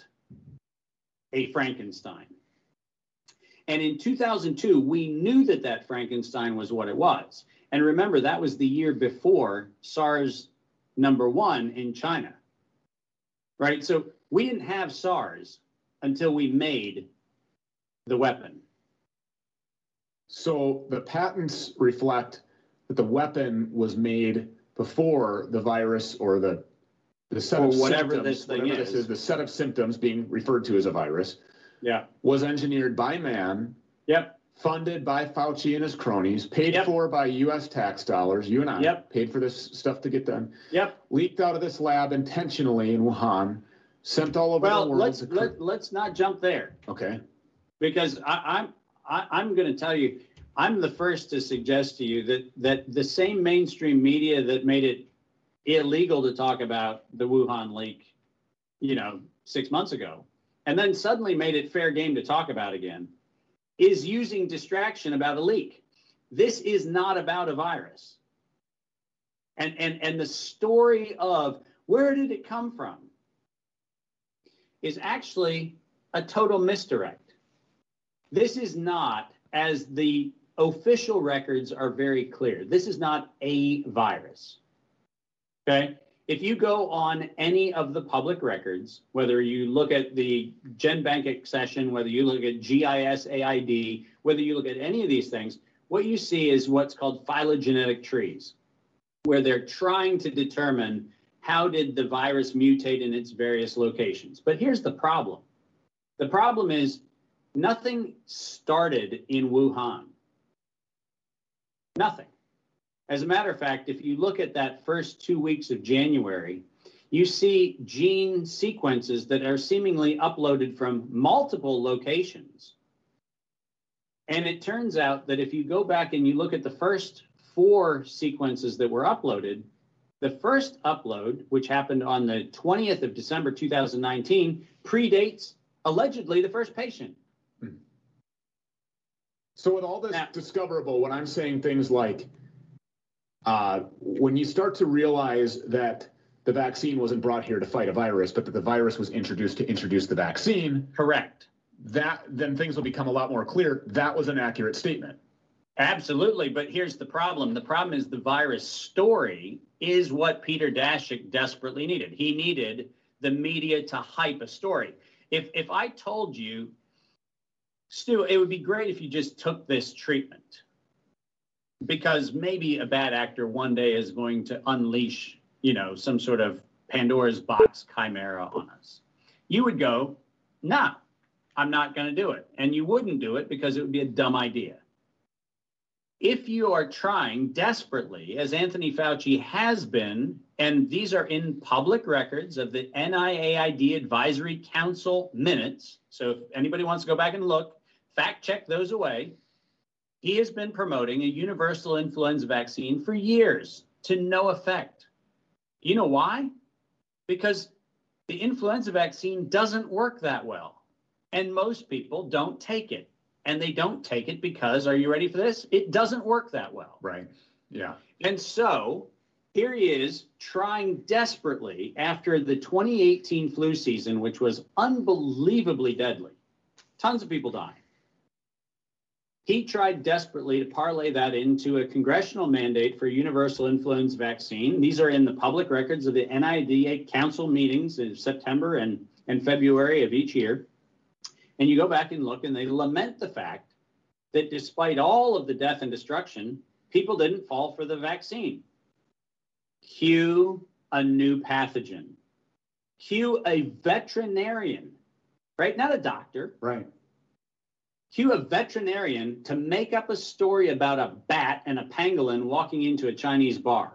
a Frankenstein. And in two thousand two, we knew that that Frankenstein was what it was. And remember, that was the year before SARS number one in China, right? So we didn't have SARS until we made the weapon. So the patents reflect that the weapon was made before the virus or the the set Or of whatever symptoms, this thing whatever is. this is, the set of symptoms being referred to as a virus, Yeah. was engineered by man, Yep. funded by Fauci and his cronies, paid Yep. for by U S tax dollars, you and I Yep. paid for this stuff to get done, Yep. leaked out of this lab intentionally in Wuhan, sent all over Well, the world. let's to- let, let's not jump there, okay. because I, I'm I, I'm going to tell you, I'm the first to suggest to you that that the same mainstream media that made it illegal to talk about the Wuhan leak, you know, six months ago, and then suddenly made it fair game to talk about again, is using distraction about a leak. This is not about a virus. And and and the story of where did it come from is actually a total misdirect. This is not, as the official records are very clear, this is not a virus. Okay? If you go on any of the public records, whether you look at the GenBank accession, whether you look at G I S A I D, whether you look at any of these things, what you see is what's called phylogenetic trees, where they're trying to determine how did the virus mutate in its various locations. But here's the problem. The problem is nothing started in Wuhan. Nothing. As a matter of fact, if you look at that first two weeks of January, you see gene sequences that are seemingly uploaded from multiple locations. And it turns out that if you go back and you look at the first four sequences that were uploaded, the first upload, which happened on the twentieth of December two thousand nineteen, predates allegedly the first patient. So with all this Now- discoverable, when I'm saying things like, uh, when you start to realize that the vaccine wasn't brought here to fight a virus, but that the virus was introduced to introduce the vaccine, Correct. that then things will become a lot more clear. That was an accurate statement. Absolutely. But here's the problem. The problem is the virus story is what Peter Daszak desperately needed. He needed the media to hype a story. If if I told you, Stu, it would be great if you just took this treatment, because maybe a bad actor one day is going to unleash, you know, some sort of Pandora's box chimera on us. You would go, nah, I'm not going to do it. And you wouldn't do it because it would be a dumb idea. If you are trying desperately, as Anthony Fauci has been, and these are in public records of the N I A I D Advisory Council minutes, so if anybody wants to go back and look, fact check those away, he has been promoting a universal influenza vaccine for years to no effect. You know why? Because the influenza vaccine doesn't work that well, and most people don't take it. And they don't take it because, are you ready for this? It doesn't work that well. Right. Yeah. And so here he is trying desperately after the twenty eighteen flu season, which was unbelievably deadly. Tons of people dying. He tried desperately to parlay that into a congressional mandate for universal influenza vaccine. These are in the public records of the N I D A council meetings in September and, and February of each year. And you go back and look, and they lament the fact that despite all of the death and destruction, people didn't fall for the vaccine. Cue a new pathogen. Cue a veterinarian, right? Not a doctor. Right. Cue a veterinarian to make up a story about a bat and a pangolin walking into a Chinese bar.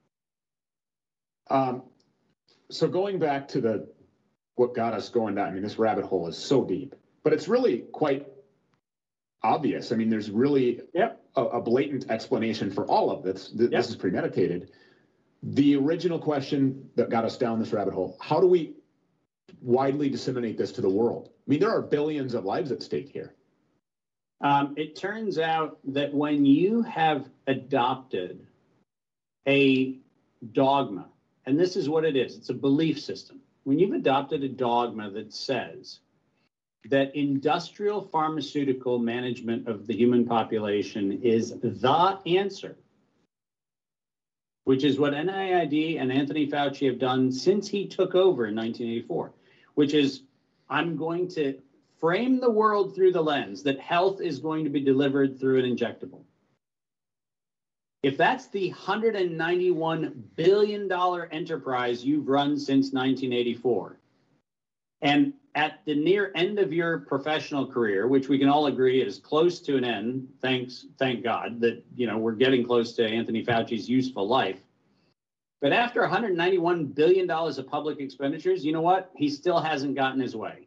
Um, so going back to the what got us going down, I mean, this rabbit hole is so deep. But it's really quite obvious. I mean, there's really Yep. a, a blatant explanation for all of this. Th- Yep. This is premeditated. The original question that got us down this rabbit hole, how do we widely disseminate this to the world? I mean, there are billions of lives at stake here. Um, it turns out that when you have adopted a dogma, and this is what it is, it's a belief system. When you've adopted a dogma that says that industrial pharmaceutical management of the human population is the answer, which is what N I A I D and Anthony Fauci have done since he took over in nineteen eighty-four, which is, I'm going to frame the world through the lens that health is going to be delivered through an injectable. If that's the one hundred ninety-one billion dollars enterprise you've run since nineteen eighty-four, and at the near end of your professional career, which we can all agree is close to an end, thanks, thank God that, you know, we're getting close to Anthony Fauci's useful life. But after one hundred ninety-one billion dollars of public expenditures, you know what? He still hasn't gotten his way.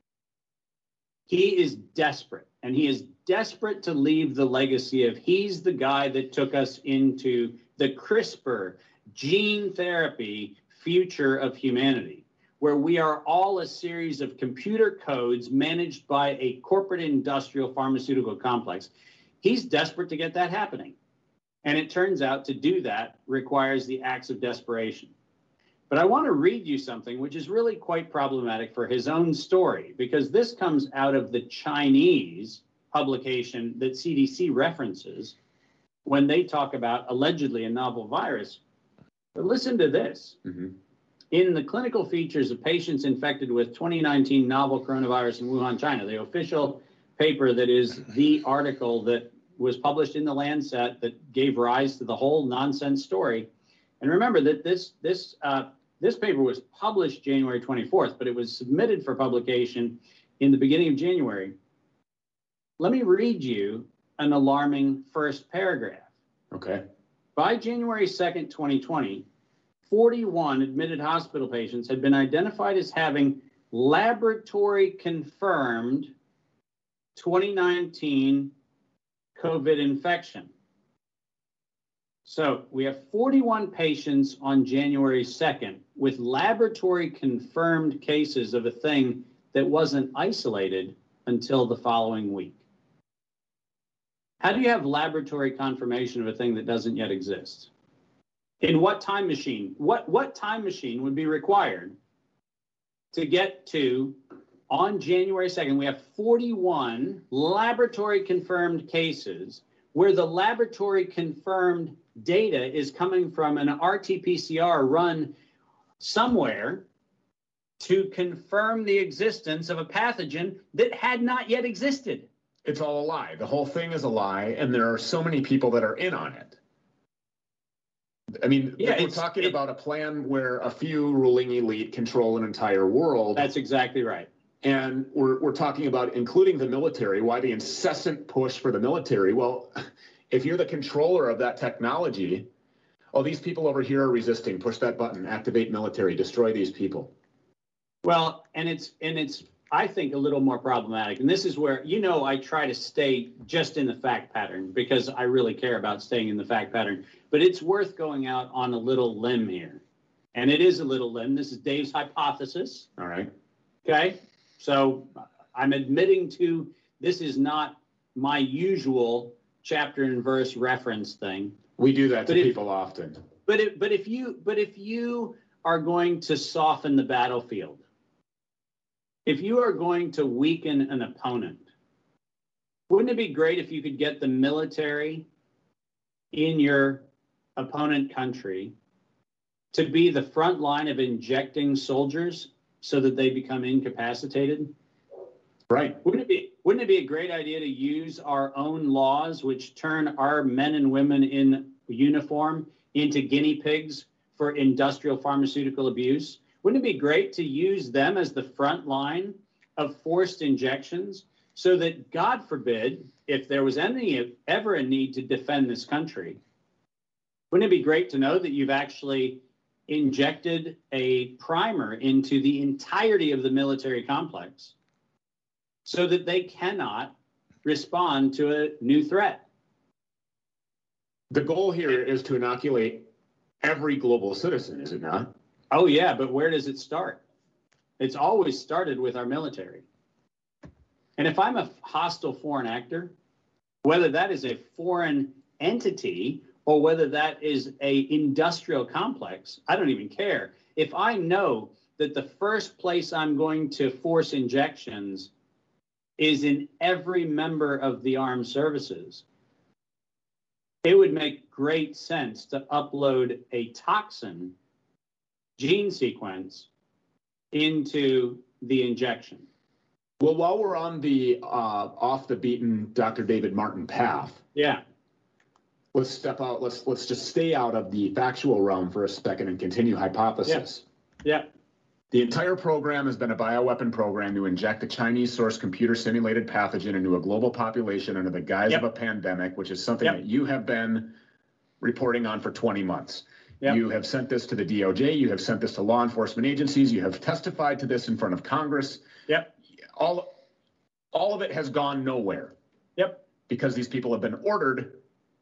He is desperate, and he is desperate to leave the legacy of he's the guy that took us into the CRISPR gene therapy future of humanity, where we are all a series of computer codes managed by a corporate industrial pharmaceutical complex. He's desperate to get that happening. And it turns out to do that requires the acts of desperation. But I want to read you something which is really quite problematic for his own story, because this comes out of the Chinese publication that C D C references when they talk about allegedly a novel virus. But listen to this. Mm-hmm. In the clinical features of patients infected with twenty nineteen novel coronavirus in Wuhan, China, the official paper that is the article that was published in the Lancet that gave rise to the whole nonsense story. And remember that this this uh, this paper was published January twenty-fourth, but it was submitted for publication in the beginning of January. Let me read you an alarming first paragraph. Okay. By January second, twenty twenty, forty-one admitted hospital patients had been identified as having laboratory confirmed twenty nineteen COVID infection. So we have forty-one patients on January second with laboratory confirmed cases of a thing that wasn't isolated until the following week. How do you have laboratory confirmation of a thing that doesn't yet exist? In what time machine? What, what time machine would be required to get to, on January second, we have forty-one laboratory confirmed cases where the laboratory confirmed data is coming from an R T P C R run somewhere to confirm the existence of a pathogen that had not yet existed. It's all a lie. The whole thing is a lie, and there are so many people that are in on it. I mean, yeah, we're talking it, about a plan where a few ruling elite control an entire world. That's exactly right. And we're we're talking about including the military. Why the incessant push for the military? Well, if you're the controller of that technology, oh, these people over here are resisting. Push that button, activate military, destroy these people. Well, and it's and it's I think a little more problematic. And this is where, you know, I try to stay just in the fact pattern because I really care about staying in the fact pattern. But it's worth going out on a little limb here. And it is a little limb. This is Dave's hypothesis. All right. Okay. So I'm admitting to this is not my usual chapter and verse reference thing. We do that to if, people often. But if, but if you but if you are going to soften the battlefield, if you are going to weaken an opponent, wouldn't it be great if you could get the military in your opponent country to be the front line of injecting soldiers so that they become incapacitated? Right. Wouldn't it be wouldn't it be a great idea to use our own laws, which turn our men and women in uniform into guinea pigs for industrial pharmaceutical abuse? Wouldn't it be great to use them as the front line of forced injections so that, God forbid, if there was any ever a need to defend this country, wouldn't it be great to know that you've actually injected a primer into the entirety of the military complex so that they cannot respond to a new threat? The goal here is to inoculate every global citizen, is it not? Oh, yeah, but where does it start? It's always started with our military. And if I'm a hostile foreign actor, whether that is a foreign entity or whether that is a industrial complex, I don't even care. If I know that the first place I'm going to force injections is in every member of the armed services, it would make great sense to upload a toxin gene sequence into the injection. Well, while we're on the uh, off the beaten Doctor David Martin path, yeah, let's step out. Let's let's just stay out of the factual realm for a second and continue hypothesis. Yeah. yeah. The entire program has been a bioweapon program to inject a Chinese-sourced computer-simulated pathogen into a global population under the guise yep. of a pandemic, which is something yep. that you have been reporting on for twenty months. Yep. You have sent this to the D O J. You have sent this to law enforcement agencies. You have testified to this in front of Congress. Yep. All, all of it has gone nowhere. Yep. Because these people have been ordered.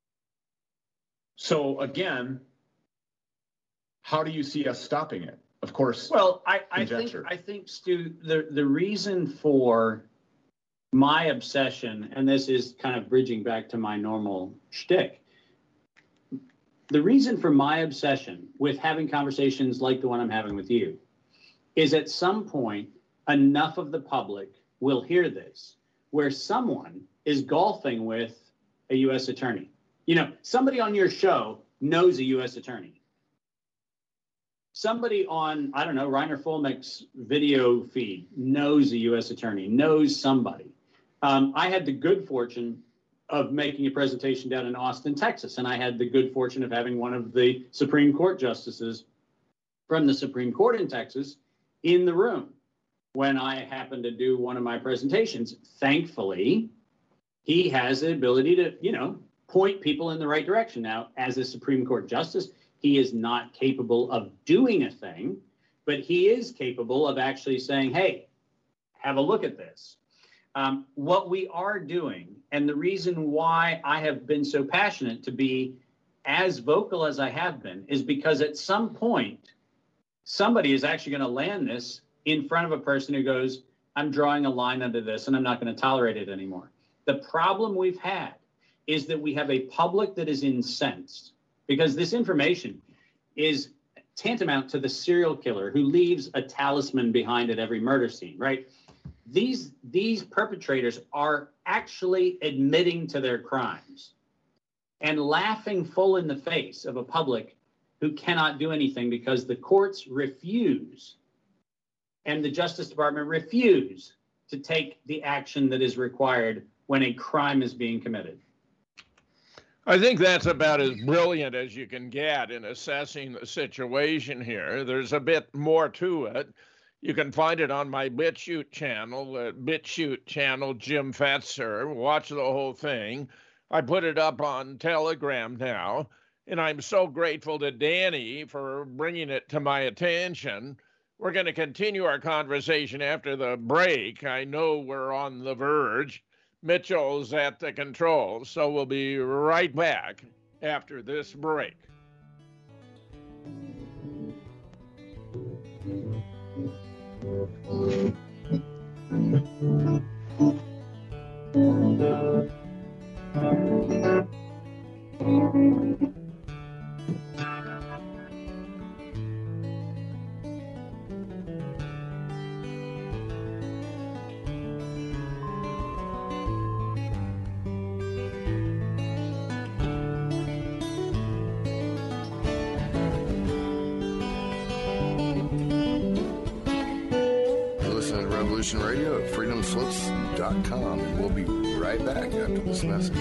So again, how do you see us stopping it? Of course. Well, I, I think I think Stu, the the reason for my obsession, and this is kind of bridging back to my normal shtick, the reason for my obsession with having conversations like the one I'm having with you is at some point enough of the public will hear this, where someone is golfing with a U S attorney. You know, somebody on your show knows a U S attorney. Somebody on, I don't know, Reiner Fulmick's video feed knows a U S attorney, knows somebody. Um, I had the good fortune of making a presentation down in Austin, Texas, and I had the good fortune of having one of the Supreme Court justices from the Supreme Court in Texas in the room when I happened to do one of my presentations. Thankfully, he has the ability to, you know, point people in the right direction. Now, as a Supreme Court justice, he is not capable of doing a thing, but he is capable of actually saying, hey, have a look at this. Um, what we are doing, and the reason why I have been so passionate to be as vocal as I have been, is because at some point, somebody is actually going to land this in front of a person who goes, I'm drawing a line under this, and I'm not going to tolerate it anymore. The problem we've had is that we have a public that is incensed, because this information is tantamount to the serial killer who leaves a talisman behind at every murder scene, right? These, these perpetrators are actually admitting to their crimes and laughing full in the face of a public who cannot do anything because the courts refuse and the Justice Department refuse to take the action that is required when a crime is being committed. I think that's about as brilliant as you can get in assessing the situation here. There's a bit more to it. You can find it on my BitChute channel, uh, BitChute channel, Jim Fetzer. Watch the whole thing. I put it up on Telegram now, and I'm so grateful to Danny for bringing it to my attention. We're going to continue our conversation after the break. I know we're on the verge. Mitchell's at the controls, so we'll be right back after this break. Radio at freedom slips dot com, and we'll be right back after this message.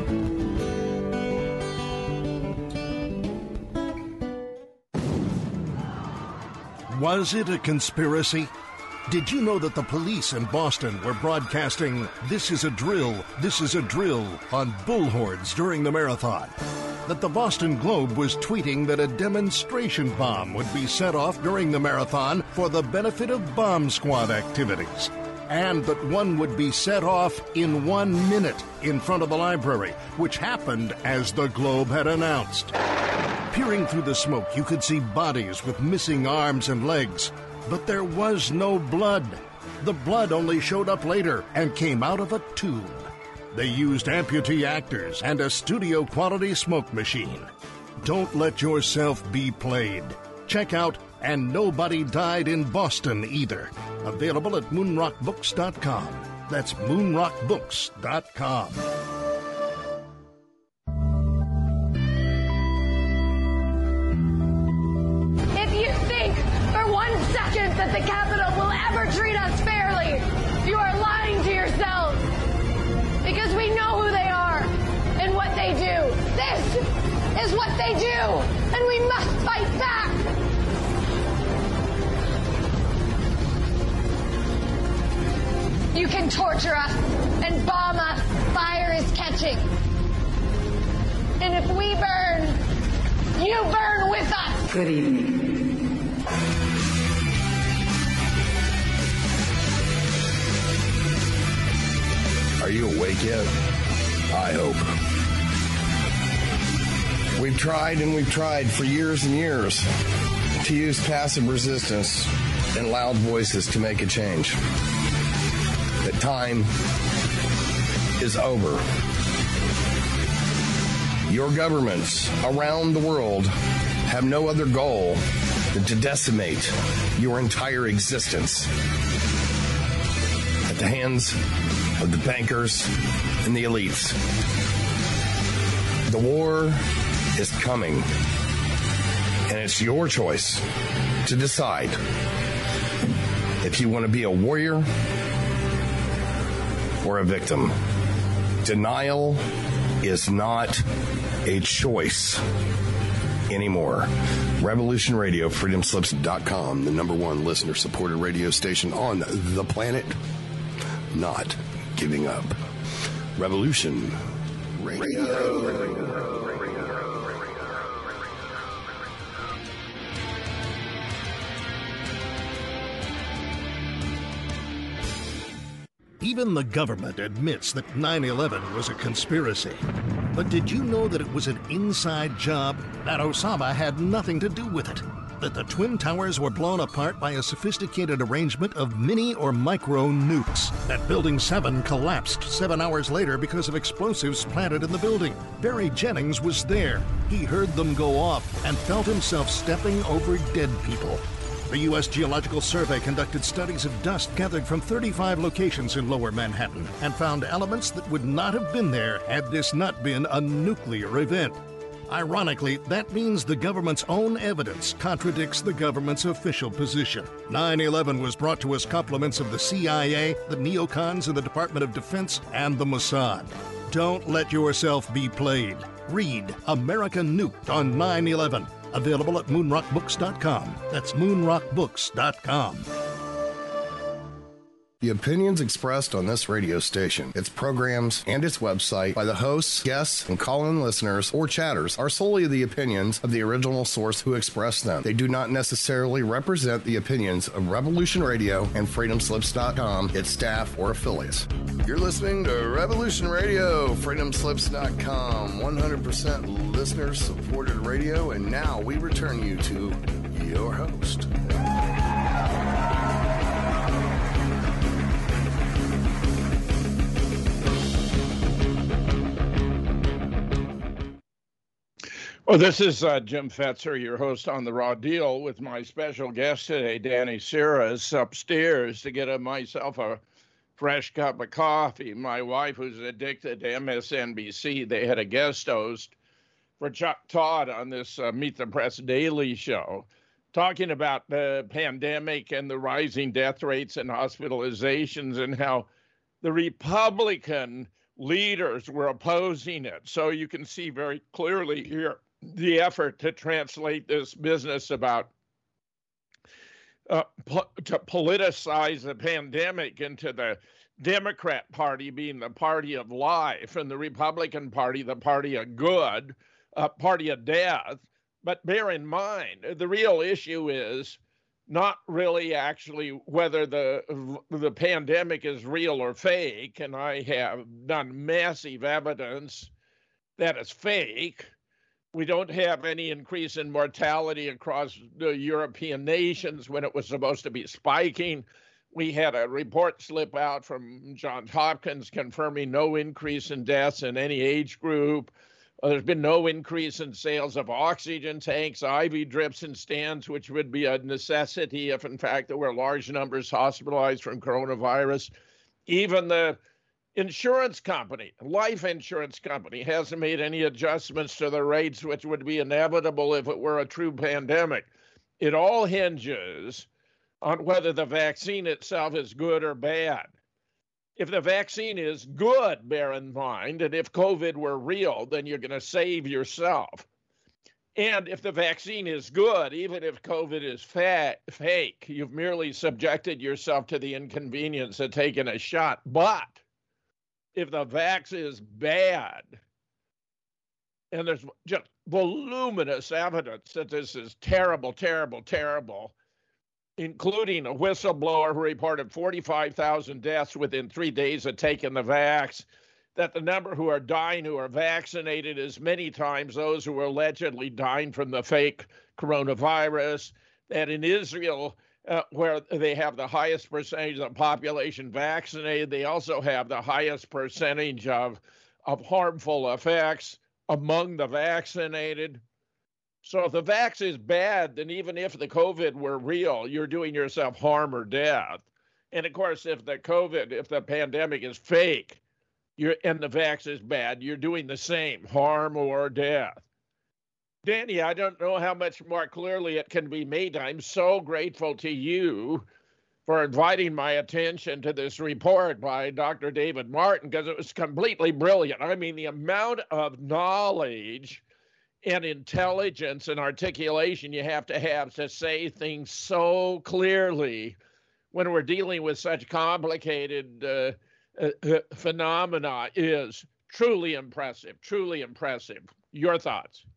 Was it a conspiracy? Did you know that the police in Boston were broadcasting "This is a drill, this is a drill" on bullhorns during the marathon? That the Boston Globe was tweeting that a demonstration bomb would be set off during the marathon for the benefit of bomb squad activities, and that one would be set off in one minute in front of the library, which happened as the Globe had announced. Peering through the smoke, you could see bodies with missing arms and legs, but there was no blood. The blood only showed up later and came out of a tube. They used amputee actors and a studio-quality smoke machine. Don't let yourself be played. Check out And Nobody Died in Boston Either. Available at moonrock books dot com. That's moonrock books dot com. If you think for one second that the Capitol will ever treat us fairly, you are lying to yourselves. Because we know who they are and what they do. This is what they do, and we must fight back. You can torture us and bomb us. Fire is catching. And if we burn, you burn with us. Good evening. Are you awake yet? I hope. We've tried and we've tried for years and years to use passive resistance and loud voices to make a change. The time is over. Your governments around the world have no other goal than to decimate your entire existence at the hands of the bankers and the elites. The war is coming, and it's your choice to decide if you want to be a warrior or a victim. Denial is not a choice anymore. Revolution Radio, freedom slips dot com, the number one listener-supported radio station on the planet. Not giving up. Revolution Radio. Even the government admits that nine eleven was a conspiracy. But did you know that it was an inside job? That Osama had nothing to do with it? That the Twin Towers were blown apart by a sophisticated arrangement of mini or micro nukes? That Building seven collapsed seven hours later because of explosives planted in the building? Barry Jennings was there. He heard them go off and felt himself stepping over dead people. The U S Geological Survey conducted studies of dust gathered from thirty-five locations in Lower Manhattan and found elements that would not have been there had this not been a nuclear event. Ironically, that means the government's own evidence contradicts the government's official position. nine eleven was brought to us compliments of the C I A, the neocons in the Department of Defense, and the Mossad. Don't let yourself be played. Read America Nuked on nine eleven. Available at moon rock books dot com. That's moon rock books dot com. The opinions expressed on this radio station, its programs, and its website by the hosts, guests, and call-in listeners or chatters are solely the opinions of the original source who expressed them. They do not necessarily represent the opinions of Revolution Radio and freedom slips dot com, its staff, or affiliates. You're listening to Revolution Radio, freedom slips dot com, one hundred percent listener-supported radio, and now we return you to your host. Well, this is uh, Jim Fetzer, your host on The Raw Deal, with my special guest today, Danny Siras, upstairs to get a, myself a fresh cup of coffee. My wife, who's addicted to M S N B C, they had a guest host for Chuck Todd on this uh, Meet the Press Daily show, talking about the pandemic and the rising death rates and hospitalizations and how the Republican leaders were opposing it. So you can see very clearly here the effort to translate this business about uh, po- to politicize the pandemic into the Democrat Party being the party of life and the Republican Party the party of good, uh, party of death. But bear in mind, the real issue is not really actually whether the the pandemic is real or fake, and I have done massive evidence that it's fake. We don't have any increase in mortality across the European nations when it was supposed to be spiking. We had a report slip out from Johns Hopkins confirming no increase in deaths in any age group. Uh, there's been no increase in sales of oxygen tanks, I V drips, and stands, which would be a necessity if, in fact, there were large numbers hospitalized from coronavirus. Even the insurance company, life insurance company, hasn't made any adjustments to the rates, which would be inevitable if it were a true pandemic. It all hinges on whether the vaccine itself is good or bad. If the vaccine is good, bear in mind, and if COVID were real, then you're going to save yourself. And if the vaccine is good, even if COVID is fa- fake, you've merely subjected yourself to the inconvenience of taking a shot. But if the vax is bad, and there's just voluminous evidence that this is terrible, terrible, terrible, including a whistleblower who reported forty-five thousand deaths within three days of taking the vax, that the number who are dying who are vaccinated is many times those who are allegedly dying from the fake coronavirus, that in Israel, uh, where they have the highest percentage of the population vaccinated, they also have the highest percentage of, of harmful effects among the vaccinated. So if the vax is bad, then even if the COVID were real, you're doing yourself harm or death. And of course, if the COVID, if the pandemic is fake, you're, and the vax is bad, you're doing the same, harm or death. Danny, I don't know how much more clearly it can be made. I'm so grateful to you for inviting my attention to this report by Doctor David Martin, because it was completely brilliant. I mean, the amount of knowledge and intelligence and articulation you have to have to say things so clearly when we're dealing with such complicated uh, uh, uh, phenomena is truly impressive, truly impressive. Your thoughts?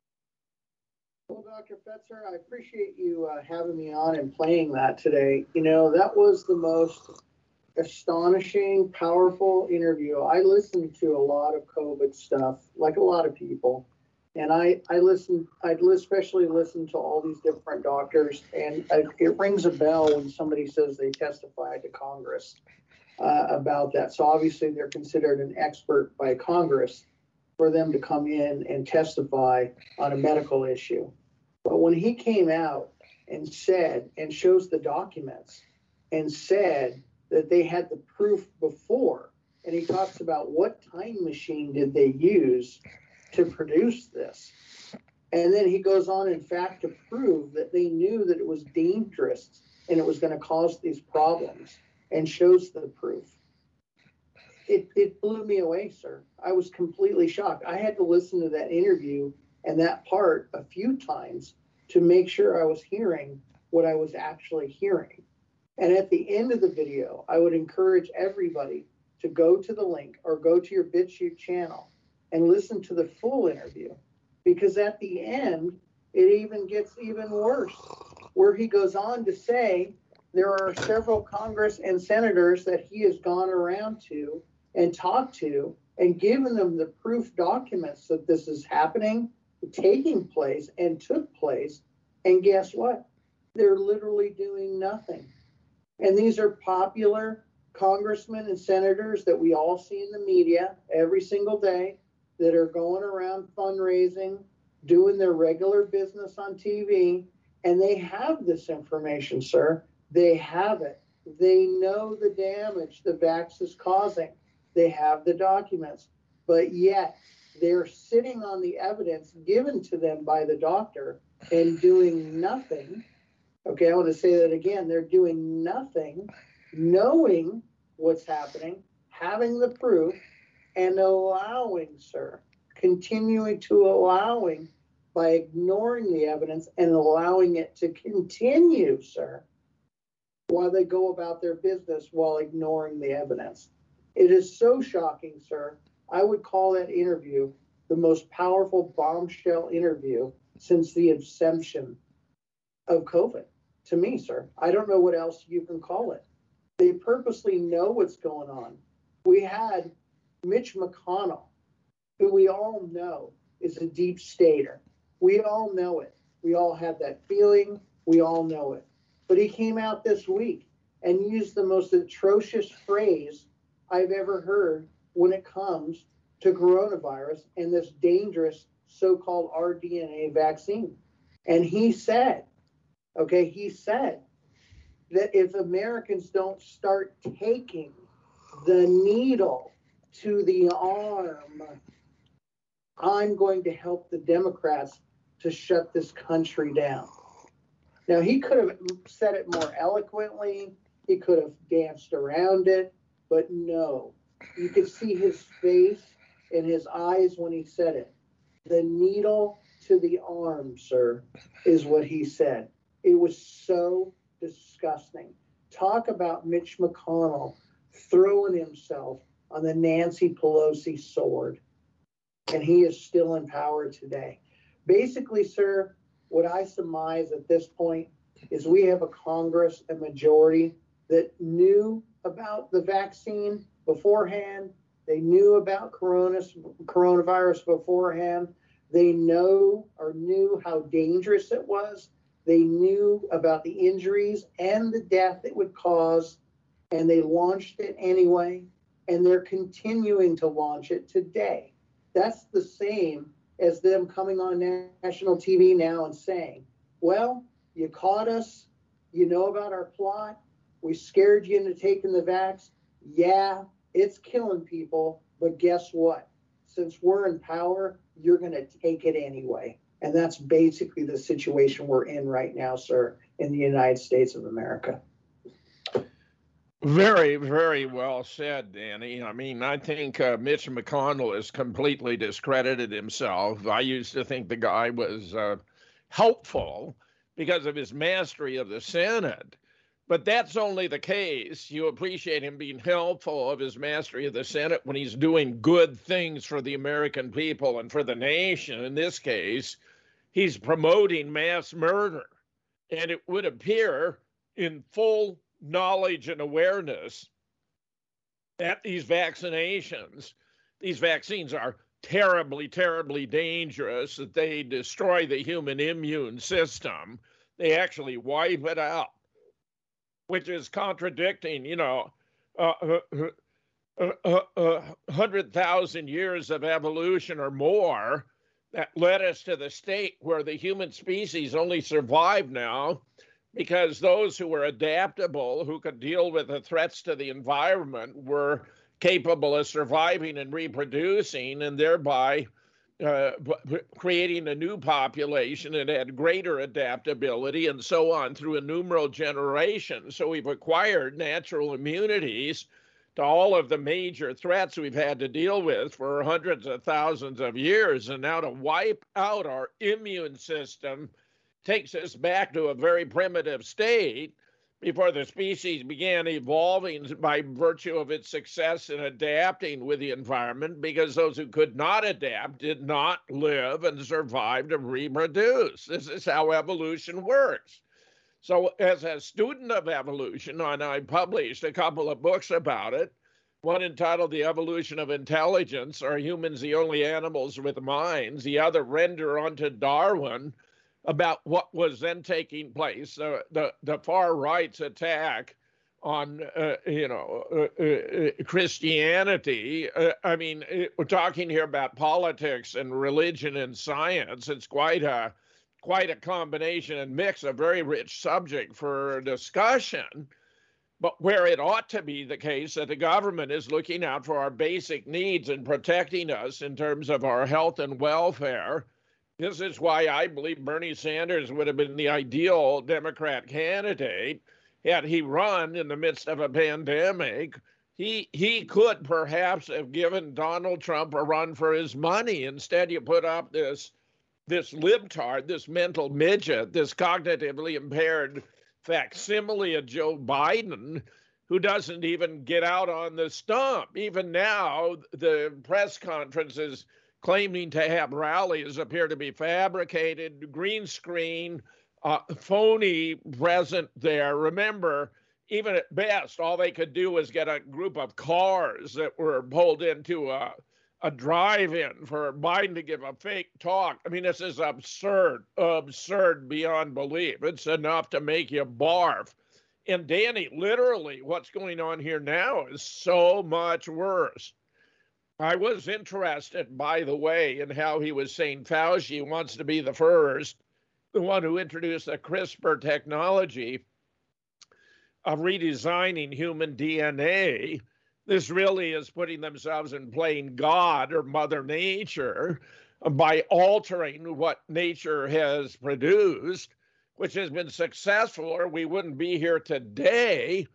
Well, Doctor Fetzer, I appreciate you uh, having me on and playing that today. You know, that was the most astonishing, powerful interview. I listened to a lot of COVID stuff, like a lot of people. And I, I listen, I especially listen to all these different doctors, and I, it rings a bell when somebody says they testified to Congress uh, about that. So obviously they're considered an expert by Congress for them to come in and testify on a medical issue. But when he came out and said, and shows the documents, and said that they had the proof before, and he talks about what time machine did they use to produce this. And then he goes on, in fact, to prove that they knew that it was dangerous and it was going to cause these problems, and shows the proof. It, it blew me away, sir. I was completely shocked. I had to listen to that interview and that part a few times to make sure I was hearing what I was actually hearing. And at the end of the video, I would encourage everybody to go to the link or go to your BitChute channel and listen to the full interview, because at the end, it even gets even worse, where he goes on to say there are several Congress and senators that he has gone around to and talked to and given them the proof documents that this is happening, taking place, and took place. And guess what? They're literally doing nothing. And these are popular congressmen and senators that we all see in the media every single day, that are going around fundraising, doing their regular business on T V, and they have this information, sir. They have it. They know the damage the vax is causing. They have the documents, but yet they're sitting on the evidence given to them by the doctor and doing nothing. Okay, I want to say that again. They're doing nothing, knowing what's happening, having the proof, and allowing, sir, continuing to allowing by ignoring the evidence and allowing it to continue, sir, while they go about their business while ignoring the evidence. It is so shocking, sir. I would call that interview the most powerful bombshell interview since the inception of COVID, to me, sir. I don't know what else you can call it. They purposely know what's going on. We had Mitch McConnell, who we all know is a deep stater. We all know it. We all have that feeling. We all know it. But he came out this week and used the most atrocious phrase I've ever heard when it comes to coronavirus and this dangerous so-called R D N A vaccine. And he said, okay, he said that if Americans don't start taking the needle to the arm, I'm going to help the Democrats to shut this country down. Now, he could have said it more eloquently. He could have danced around it. But no, you could see his face and his eyes when he said it. The needle to the arm, sir, is what he said. It was so disgusting. Talk about Mitch McConnell throwing himself on the Nancy Pelosi sword. And he is still in power today. Basically, sir, what I surmise at this point is we have a Congress, a majority that knew about the vaccine beforehand. They knew about corona, coronavirus beforehand. They know or knew how dangerous it was. They knew about the injuries and the death it would cause, and they launched it anyway, and they're continuing to launch it today. That's the same as them coming on national T V now and saying, well, you caught us, you know about our plot, we scared you into taking the vax. Yeah, it's killing people, but guess what? Since we're in power, you're going to take it anyway. And that's basically the situation we're in right now, sir, in the United States of America. Very, very well said, Danny. I mean, I think uh, Mitch McConnell has completely discredited himself. I used to think the guy was uh, helpful because of his mastery of the Senate. But that's only the case. You appreciate him being helpful of his mastery of the Senate when he's doing good things for the American people and for the nation. In this case, he's promoting mass murder. And it would appear in full knowledge and awareness that these vaccinations, these vaccines are terribly, terribly dangerous, that they destroy the human immune system. They actually wipe it out, which is contradicting, you know, uh, uh, uh, uh, uh, one hundred thousand years of evolution or more that led us to the state where the human species only survive now because those who were adaptable, who could deal with the threats to the environment, were capable of surviving and reproducing, and thereby uh, creating a new population and had greater adaptability and so on through innumerable generations. So we've acquired natural immunities to all of the major threats we've had to deal with for hundreds of thousands of years. And now to wipe out our immune system takes us back to a very primitive state before the species began evolving by virtue of its success in adapting with the environment, because those who could not adapt did not live and survive to reproduce. This is how evolution works. So as a student of evolution, and I published a couple of books about it, one entitled The Evolution of Intelligence, Are Humans the Only Animals with Minds? The other, Render Unto Darwin, about what was then taking place, uh, the, the far right's attack on, uh, you know, uh, uh, Christianity. Uh, I mean, it, we're talking here about politics and religion and science. It's quite a, quite a combination and mix, a very rich subject for discussion. But where it ought to be the case that the government is looking out for our basic needs and protecting us in terms of our health and welfare. This is why I believe Bernie Sanders would have been the ideal Democrat candidate had he run in the midst of a pandemic. He he could perhaps have given Donald Trump a run for his money. Instead, you put up this, this libtard, this mental midget, this cognitively impaired facsimile of Joe Biden, who doesn't even get out on the stump. Even now, the press conferences claiming to have rallies appear to be fabricated, green screen, uh, phony present there. Remember, even at best, all they could do was get a group of cars that were pulled into a, a drive-in for Biden to give a fake talk. I mean, this is absurd, absurd beyond belief. It's enough to make you barf. And Danny, literally, what's going on here now is so much worse. I was interested, by the way, in how he was saying Fauci wants to be the first, the one who introduced the CRISPR technology of redesigning human D N A. This really is putting themselves in playing God or Mother Nature by altering what nature has produced, which has been successful, or we wouldn't be here today.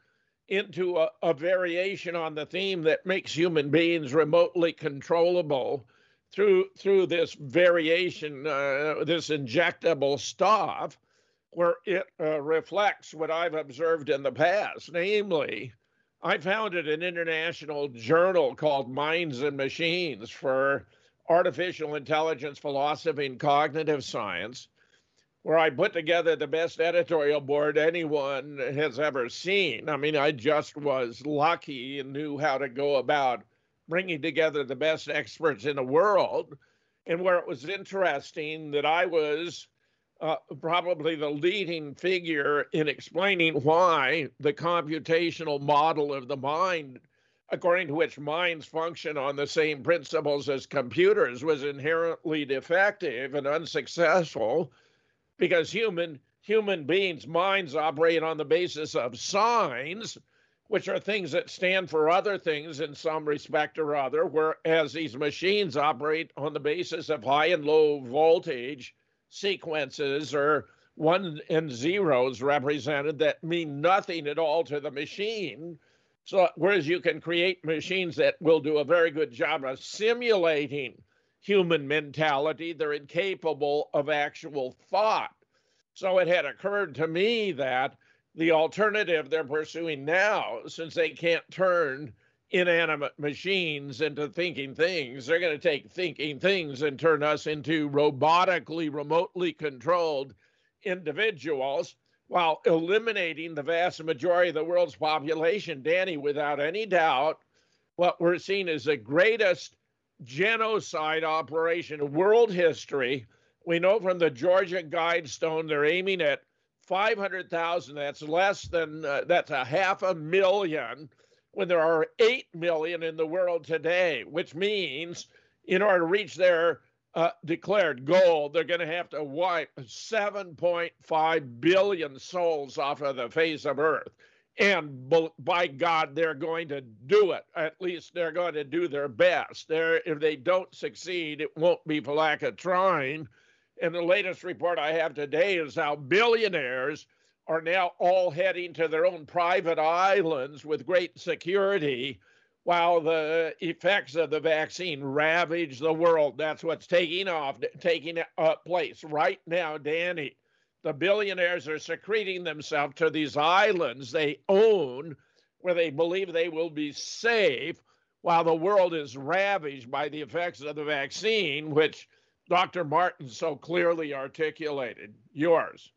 into a, a variation on the theme that makes human beings remotely controllable through through this variation, uh, this injectable stuff, where it uh, reflects what I've observed in the past. Namely, I founded an international journal called Minds and Machines for Artificial Intelligence, Philosophy, and Cognitive Science, where I put together the best editorial board anyone has ever seen. I mean, I just was lucky and knew how to go about bringing together the best experts in the world. And where it was interesting that I was uh, probably the leading figure in explaining why the computational model of the mind, according to which minds function on the same principles as computers, was inherently defective and unsuccessful, because human human beings' minds operate on the basis of signs, which are things that stand for other things in some respect or other, whereas these machines operate on the basis of high and low voltage sequences, or one and zeros represented, that mean nothing at all to the machine. So whereas you can create machines that will do a very good job of simulating human mentality, they're incapable of actual thought. So it had occurred to me that the alternative they're pursuing now, since they can't turn inanimate machines into thinking things, they're going to take thinking things and turn us into robotically, remotely controlled individuals, while eliminating the vast majority of the world's population. Danny, without any doubt, what we're seeing is the greatest genocide operation in world history. We know from the Georgia Guidestone they're aiming at five hundred thousand. That's less than, uh, that's a half a million, when there are eight million in the world today, which means in order to reach their uh, declared goal, they're going to have to wipe seven point five billion souls off of the face of Earth. And by God, they're going to do it. At least they're going to do their best. They're, if they don't succeed, it won't be for lack of trying. And the latest report I have today is how billionaires are now all heading to their own private islands with great security, while the effects of the vaccine ravage the world. That's what's taking off, taking uh, place right now, Danny. The billionaires are secreting themselves to these islands they own, where they believe they will be safe, while the world is ravaged by the effects of the vaccine, which Doctor Martin so clearly articulated. Yours.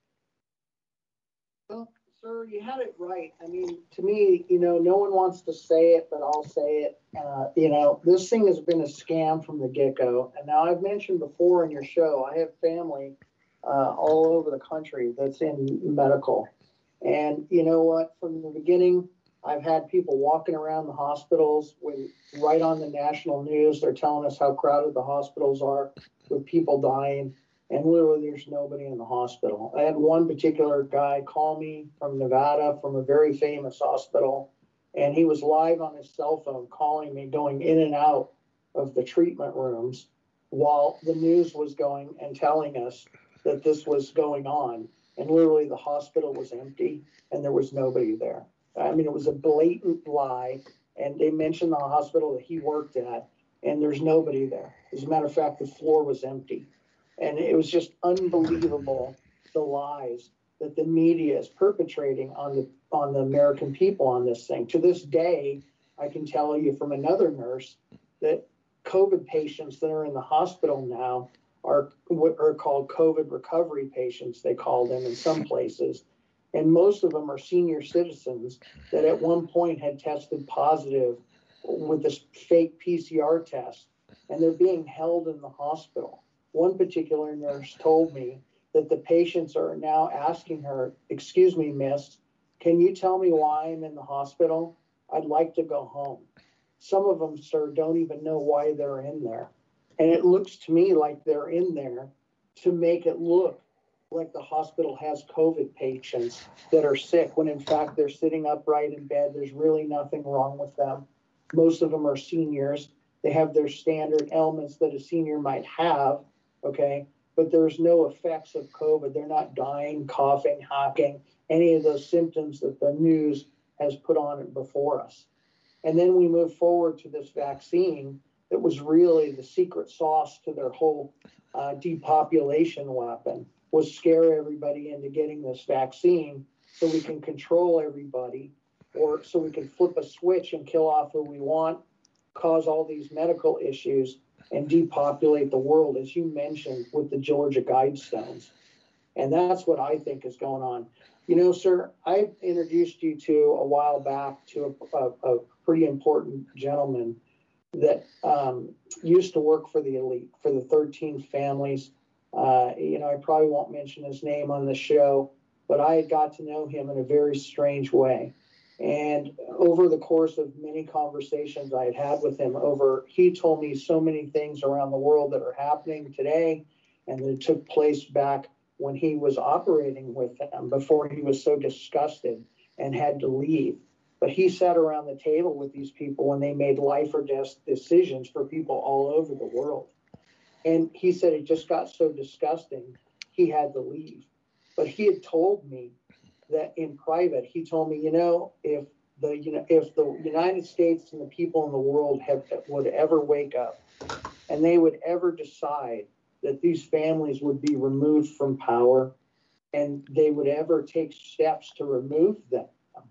Well, sir, you had it right. I mean, to me, you know, no one wants to say it, but I'll say it. Uh, you know, this thing has been a scam from the get-go. And now, I've mentioned before in your show, I have family uh, all over the country that's in medical. And you know what? From the beginning, I've had people walking around the hospitals with right on the national news. They're telling us how crowded the hospitals are with people dying. And literally, there's nobody in the hospital. I had one particular guy call me from Nevada, from a very famous hospital, and he was live on his cell phone calling me, going in and out of the treatment rooms while the news was going and telling us that this was going on. And literally, the hospital was empty, and there was nobody there. I mean, it was a blatant lie, and they mentioned the hospital that he worked at, and there's nobody there. As a matter of fact, the floor was empty. And it was just unbelievable, the lies that the media is perpetrating on the on the American people on this thing. To this day, I can tell you from another nurse that COVID patients that are in the hospital now are what are called COVID recovery patients, they call them in some places. And most of them are senior citizens that at one point had tested positive with this fake P C R test, and they're being held in the hospital. One particular nurse told me that the patients are now asking her, "Excuse me, miss, can you tell me why I'm in the hospital? I'd like to go home." Some of them, sir, don't even know why they're in there. And it looks to me like they're in there to make it look like the hospital has COVID patients that are sick, when in fact they're sitting upright in bed. There's really nothing wrong with them. Most of them are seniors. They have their standard ailments that a senior might have, okay? But there's no effects of COVID. They're not dying, coughing, hacking, any of those symptoms that the news has put on it before us. And then we move forward to this vaccine that was really the secret sauce to their whole uh, depopulation weapon, was scare everybody into getting this vaccine so we can control everybody, or so we can flip a switch and kill off who we want, cause all these medical issues, and depopulate the world, as you mentioned, with the Georgia Guidestones. And that's what I think is going on. You know, sir, I introduced you to a while back to a, a, a pretty important gentleman that um, used to work for the elite, for the thirteen families. Uh, you know, I probably won't mention his name on the show, but I had got to know him in a very strange way. And over the course of many conversations I had had with him over, he told me so many things around the world that are happening today and that took place back when he was operating with them before he was so disgusted and had to leave. But he sat around the table with these people when they made life or death decisions for people all over the world. And he said it just got so disgusting, he had to leave. But he had told me that in private, he told me, you know, if the you know if the United States and the people in the world have would ever wake up and they would ever decide that these families would be removed from power and they would ever take steps to remove them,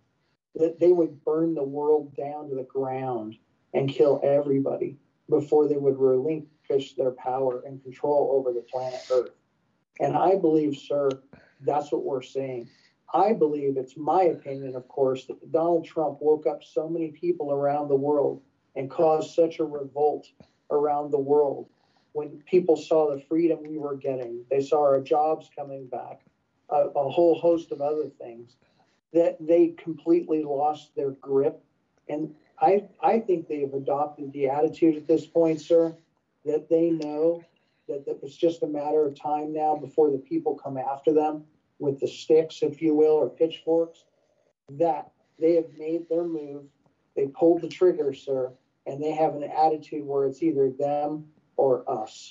that they would burn the world down to the ground and kill everybody before they would relinquish their power and control over the planet Earth. And I believe, sir, that's what we're seeing. I believe, it's my opinion, of course, that Donald Trump woke up so many people around the world and caused such a revolt around the world when people saw the freedom we were getting. They saw our jobs coming back, a, a whole host of other things, that they completely lost their grip. And I, I think they've adopted the attitude at this point, sir, that they know that, that it's just a matter of time now before the people come after them with the sticks, if you will, or pitchforks, that they have made their move. They pulled the trigger, sir, and they have an attitude where it's either them or us.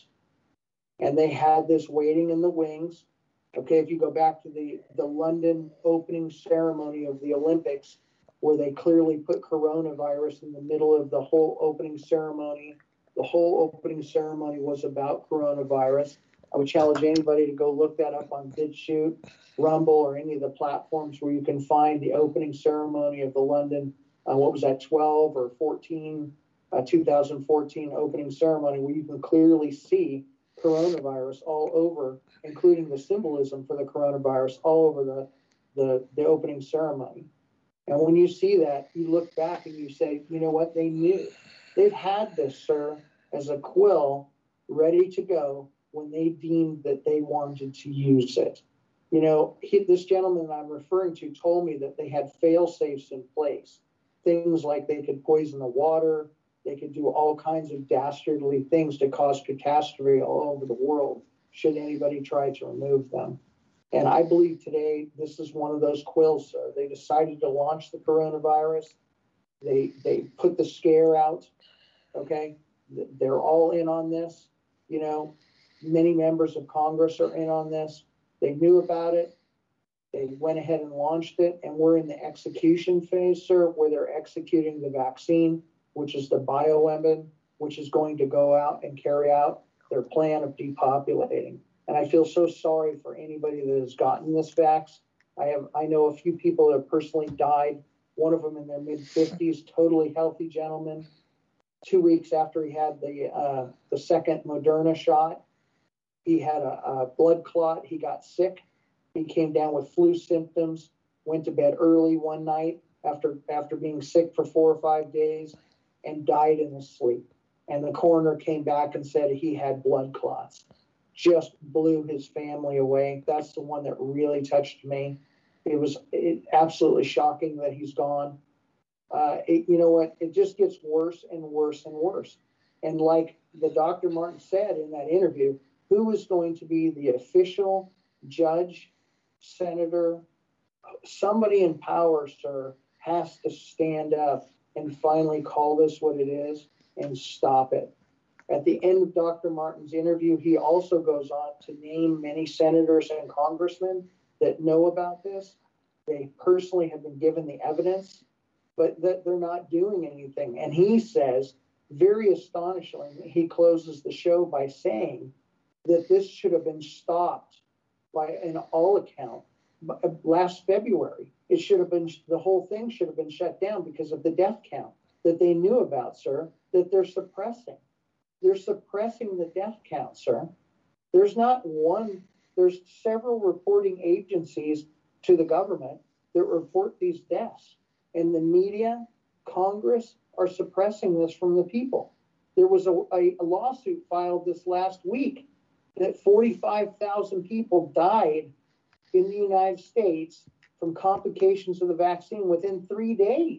And they had this waiting in the wings. Okay, if you go back to the, the London opening ceremony of the Olympics, where they clearly put coronavirus in the middle of the whole opening ceremony, the whole opening ceremony was about coronavirus. I would challenge anybody to go look that up on BitChute, Rumble, or any of the platforms where you can find the opening ceremony of the London, uh, what was that, twelve or fourteen, uh, two thousand fourteen opening ceremony, where you can clearly see coronavirus all over, including the symbolism for the coronavirus all over the, the, the opening ceremony. And when you see that, you look back and you say, you know what, they knew. They've had this, sir, as a quill ready to go when they deemed that they wanted to use it. You know, he, this gentleman I'm referring to told me that they had fail-safes in place. Things like they could poison the water, they could do all kinds of dastardly things to cause catastrophe all over the world should anybody try to remove them. And I believe today this is one of those quills, sir. They decided to launch the coronavirus. They they put the scare out, okay? They're all in on this. You know, many members of Congress are in on this. They knew about it. They went ahead and launched it, and we're in the execution phase, sir, where they're executing the vaccine, which is the bioweapon, which is going to go out and carry out their plan of depopulating. And I feel so sorry for anybody that has gotten this vax. I have, I know a few people that have personally died. One of them in their mid fifties, totally healthy gentleman. Two weeks after he had the uh, the second Moderna shot, he had a, a blood clot. He got sick. He came down with flu symptoms. Went to bed early one night after after being sick for four or five days, and died in his sleep. And the coroner came back and said he had blood clots. Just blew his family away. That's the one that really touched me. It was it, absolutely shocking that he's gone. Uh, it, you know what? It just gets worse and worse and worse. And like the Doctor Martin said in that interview, who is going to be the official judge, senator, somebody in power, sir, has to stand up and finally call this what it is and stop it. At the end of Doctor Martin's interview, he also goes on to name many senators and congressmen that know about this. They personally have been given the evidence but that they're not doing anything. And he says, very astonishingly, he closes the show by saying that this should have been stopped by, in all account, last February. It should have been, the whole thing should have been shut down because of the death count that they knew about, sir, that they're suppressing. They're suppressing the death count, sir. There's not one, there's several reporting agencies to the government that report these deaths. And the media, Congress are suppressing this from the people. There was a, a, a lawsuit filed this last week that forty-five thousand people died in the United States from complications of the vaccine within three days.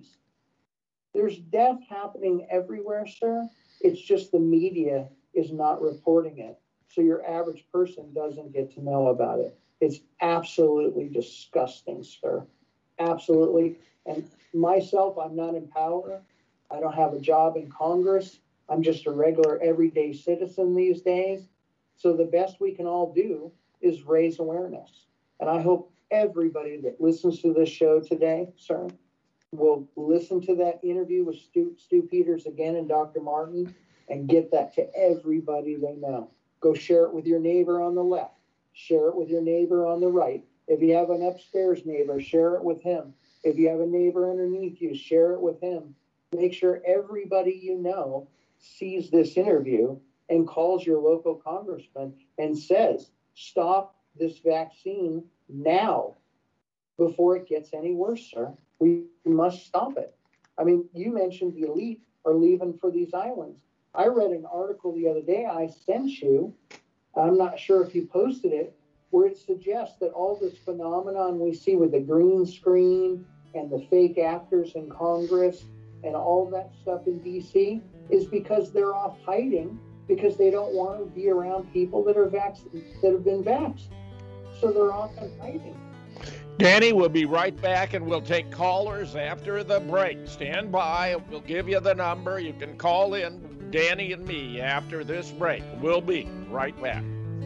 There's death happening everywhere, sir. It's just the media is not reporting it. So your average person doesn't get to know about it. It's absolutely disgusting, sir. Absolutely. And myself, I'm not in power. I don't have a job in Congress. I'm just a regular everyday citizen these days. So the best we can all do is raise awareness. And I hope everybody that listens to this show today, sir, will listen to that interview with Stu, Stu Peters again and Doctor Martin and get that to everybody they know. Go share it with your neighbor on the left. Share it with your neighbor on the right. If you have an upstairs neighbor, share it with him. If you have a neighbor underneath you, share it with him. Make sure everybody you know sees this interview and calls your local congressman and says, stop this vaccine now before it gets any worse, sir. We must stop it. I mean, you mentioned the elite are leaving for these islands. I read an article the other day I sent you. I'm not sure if you posted it, where it suggests that all this phenomenon we see with the green screen and the fake actors in Congress and all that stuff in D C is because they're off hiding because they don't want to be around people that are vac- that have been vaxxed. So they're off and hiding. Danny, we'll be right back, and we'll take callers after the break. Stand by. We'll give you the number. You can call in, Danny and me, after this break. We'll be right back.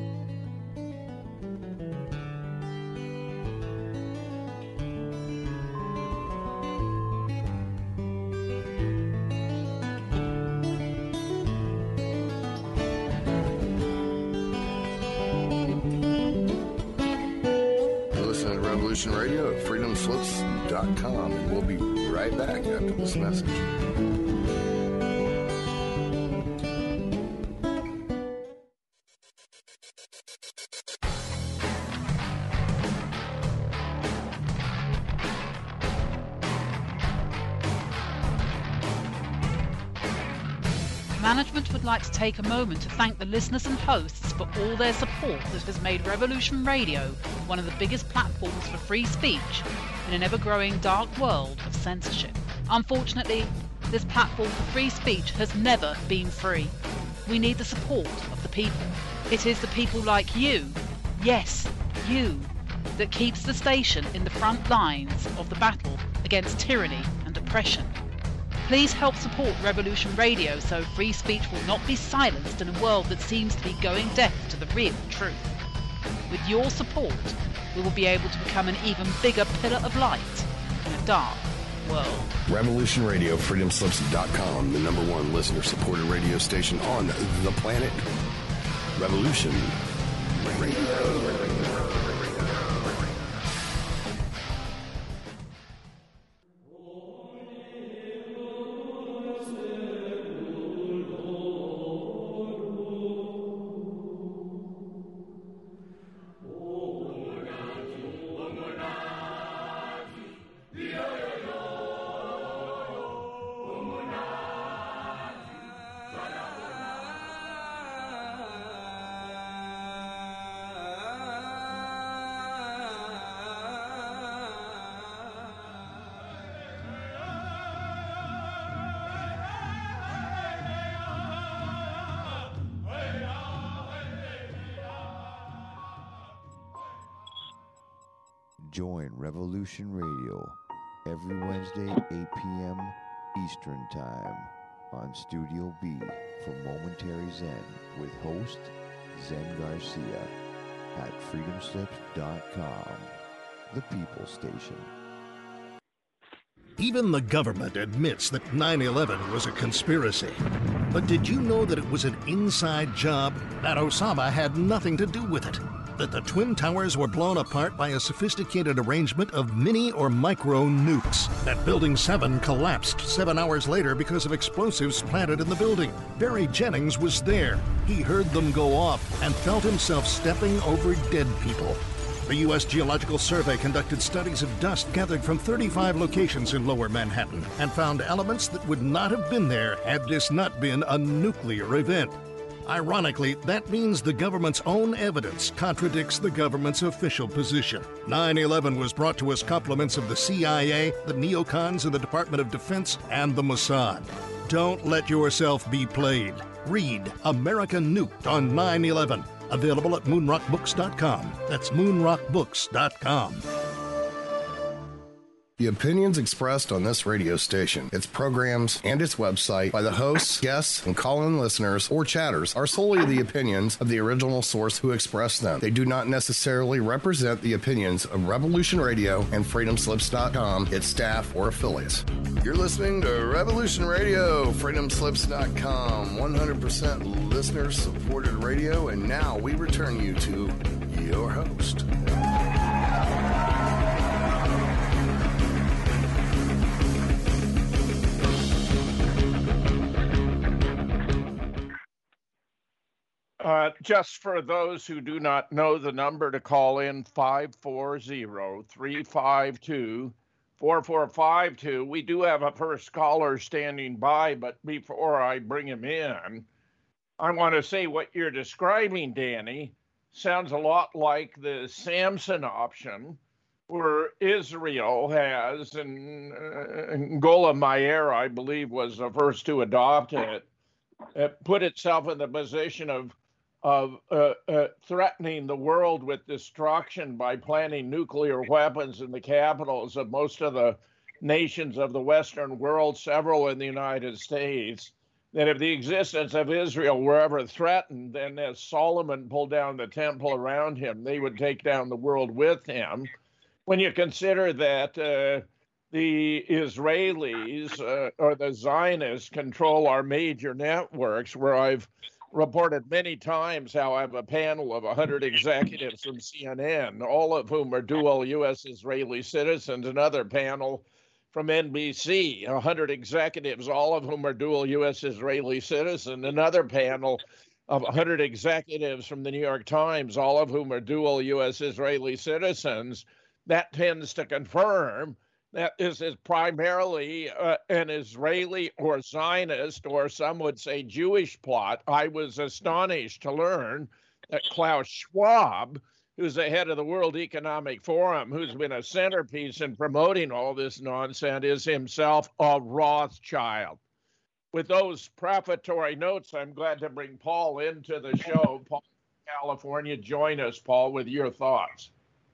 Radio at freedom slips dot com, and we'll be right back after this message. Management would like to take a moment to thank the listeners and hosts for all their support that has made Revolution Radio one of the biggest platforms for free speech in an ever-growing dark world of censorship. Unfortunately, this platform for free speech has never been free. We need the support of the people. It is the people like you, yes, you, that keeps the station in the front lines of the battle against tyranny and oppression. Please help support Revolution Radio so free speech will not be silenced in a world that seems to be going deaf to the real truth. With your support, we will be able to become an even bigger pillar of light in a dark world. Revolution Radio, freedom slips dot com, the number one listener-supported radio station on the planet. Revolution Radio. Join Revolution Radio every Wednesday, eight p.m. Eastern Time on Studio B for Momentary Zen with host Zen Garcia at freedom slips dot com, the People Station. Even the government admits that nine eleven was a conspiracy. But did you know that it was an inside job? That Osama had nothing to do with it? That the Twin Towers were blown apart by a sophisticated arrangement of mini or micro nukes? That Building seven collapsed seven hours later because of explosives planted in the building? Barry Jennings was there. He heard them go off and felt himself stepping over dead people. The U S Geological Survey conducted studies of dust gathered from thirty-five locations in Lower Manhattan and found elements that would not have been there had this not been a nuclear event. Ironically, that means the government's own evidence contradicts the government's official position. nine eleven was brought to us compliments of the C I A, the neocons in the Department of Defense, and the Mossad. Don't let yourself be played. Read America Nuked on nine eleven. Available at moon rock books dot com. That's moon rock books dot com. The opinions expressed on this radio station, its programs, and its website by the hosts, guests, and call-in listeners or chatters are solely the opinions of the original source who expressed them. They do not necessarily represent the opinions of Revolution Radio and freedom slips dot com, its staff, or affiliates. You're listening to Revolution Radio, freedom slips dot com, one hundred percent listener-supported radio, and now we return you to your host. Uh, just for those who do not know the number to call in, five four zero, three five two, four four five two. We do have a first caller standing by, but before I bring him in, I want to say what you're describing, Danny, sounds a lot like the Samson option, where Israel has, and uh, Golda Meir, I believe, was the first to adopt it, it put itself in the position of of uh, uh, threatening the world with destruction by planting nuclear weapons in the capitals of most of the nations of the Western world, several in the United States, that if the existence of Israel were ever threatened, then as Solomon pulled down the temple around him, they would take down the world with him. When you consider that uh, the Israelis uh, or the Zionists control our major networks, where I've reported many times how I have a panel of one hundred executives from C N N, all of whom are dual U S Israeli citizens, another panel from N B C, one hundred executives, all of whom are dual U S Israeli citizens, another panel of one hundred executives from the New York Times, all of whom are dual U S Israeli citizens. That tends to confirm that this is primarily uh, an Israeli or Zionist, or some would say Jewish plot. I was astonished to learn that Klaus Schwab, who's the head of the World Economic Forum, who's been a centerpiece in promoting all this nonsense, is himself a Rothschild. With those prefatory notes, I'm glad to bring Paul into the show. Paul, California, join us, Paul, with your thoughts.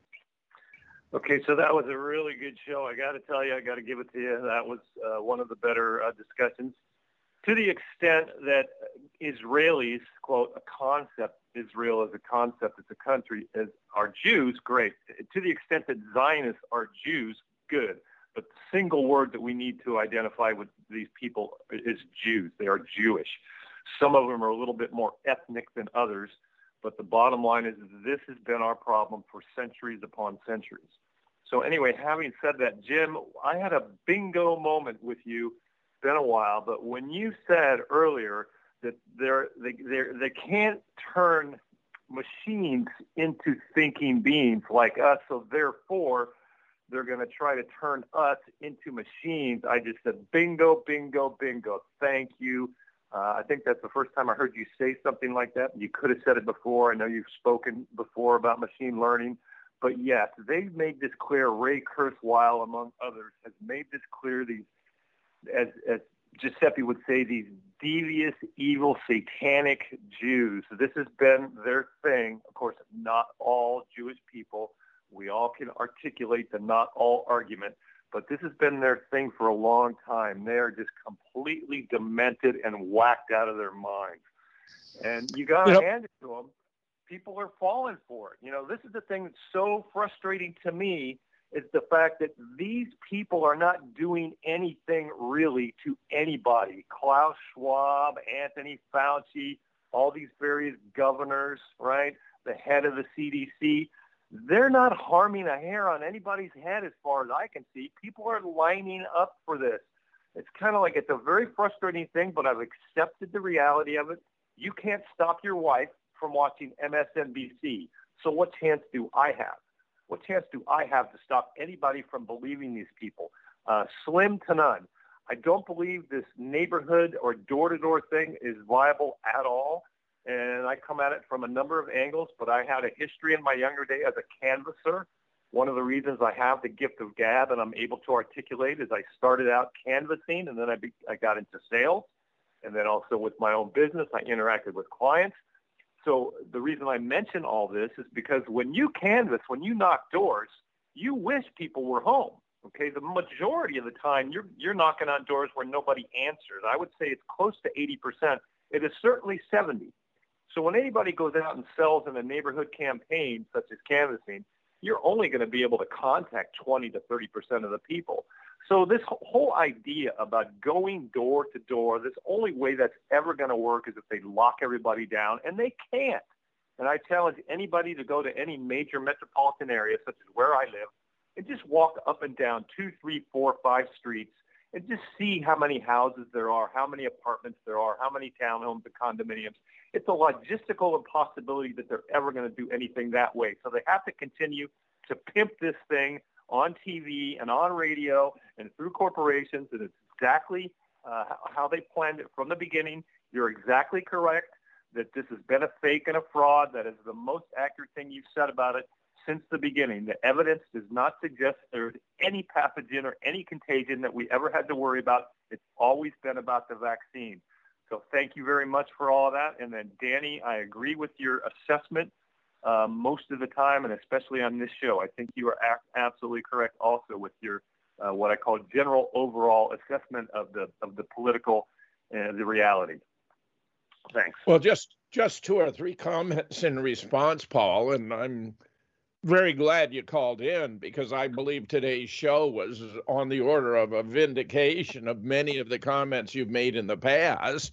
Okay, so that was a really good show. I got to tell you, I got to give it to you. That was uh, one of the better uh, discussions. To the extent that Israelis, quote, a concept, Israel as a concept, as a country, as are Jews, great. To the extent that Zionists are Jews, good. But the single word that we need to identify with these people is Jews. They are Jewish. Some of them are a little bit more ethnic than others. But the bottom line is this has been our problem for centuries upon centuries. So anyway, having said that, Jim, I had a bingo moment with you. It's been a while, but when you said earlier that they're, they they're, they can't turn machines into thinking beings like us, so therefore they're going to try to turn us into machines, I just said bingo, bingo, bingo. Thank you. Uh, I think that's the first time I heard you say something like that. You could have said it before. I know you've spoken before about machine learning. But yes, they've made this clear. Ray Kurzweil, among others, has made this clear. These, as, as Giuseppe would say, these devious, evil, satanic Jews. This has been their thing. Of course, not all Jewish people. We all can articulate the not all argument. But this has been their thing for a long time. They are just completely demented and whacked out of their minds. And you got to yep. hand it to them. People are falling for it. You know, this is the thing that's so frustrating to me It's the fact that these people are not doing anything really to anybody. Klaus Schwab, Anthony Fauci, all these various governors, right? The head of the C D C, they're not harming a hair on anybody's head as far as I can see. People are lining up for this. It's kind of like, it's a very frustrating thing, but I've accepted the reality of it. You can't stop your wife from watching M S N B C. So what chance do I have? What chance do I have to stop anybody from believing these people? Uh, slim to none. I don't believe this neighborhood or door-to-door thing is viable at all. And I come at it from a number of angles, but I had a history in my younger day as a canvasser. One of the reasons I have the gift of gab and I'm able to articulate is I started out canvassing, and then I, be, I got into sales. And then also with my own business, I interacted with clients. So the reason I mention all this is because when you canvass, when you knock doors, you wish people were home. Okay, the majority of the time you're you're knocking on doors where nobody answers. I would say it's close to eighty percent. It is certainly seventy. So when anybody goes out and sells in a neighborhood campaign such as canvassing, you're only going to be able to contact twenty to thirty percent of the people. So this whole idea about going door to door, this only way that's ever going to work is if they lock everybody down, and they can't. And I challenge anybody to go to any major metropolitan area, such as where I live, and just walk up and down two, three, four, five streets and just see how many houses there are, how many apartments there are, how many townhomes and condominiums. It's a logistical impossibility that they're ever going to do anything that way. So they have to continue to pimp this thing on T V and on radio and through corporations, and it's exactly uh, how they planned it from the beginning. You're exactly correct that this has been a fake and a fraud. That is the most accurate thing you've said about it since the beginning. The evidence does not suggest there's any pathogen or any contagion that we ever had to worry about. It's always been about the vaccine. So thank you very much for all of that. And then, Danny, I agree with your assessment uh, most of the time, and especially on this show. I think you are a- absolutely correct also with your uh, what I call general overall assessment of the of the political and uh, the reality. Thanks. Well, just just two or three comments in response, Paul, and I'm very glad you called in because I believe today's show was on the order of a vindication of many of the comments you've made in the past.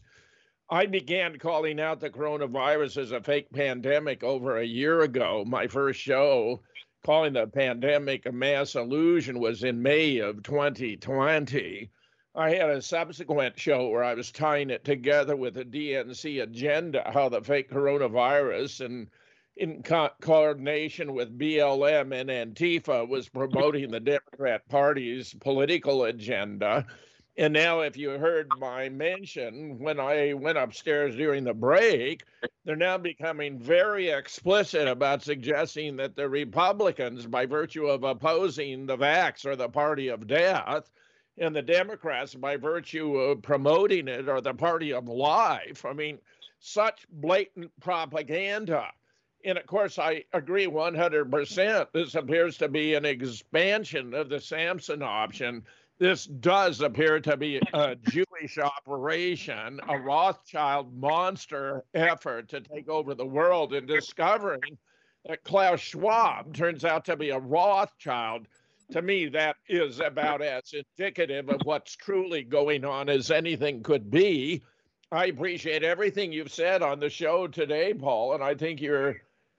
I began calling out the coronavirus as a fake pandemic over a year ago. My first show calling the pandemic a mass illusion was in May of twenty twenty. I had a subsequent show where I was tying it together with a D N C agenda, how the fake coronavirus and in co- coordination with B L M and Antifa was promoting the Democrat Party's political agenda. And now if you heard my mention when I went upstairs during the break, they're now becoming very explicit about suggesting that the Republicans, by virtue of opposing the vax, are the party of death, and the Democrats, by virtue of promoting it, are the party of life. I mean, such blatant propaganda. And of course, I agree one hundred percent. This appears to be an expansion of the Samson option. This does appear to be a Jewish operation, a Rothschild monster effort to take over the world, and discovering that Klaus Schwab turns out to be a Rothschild. To me, that is about as indicative of what's truly going on as anything could be. I appreciate everything you've said on the show today, Paul, and I think you're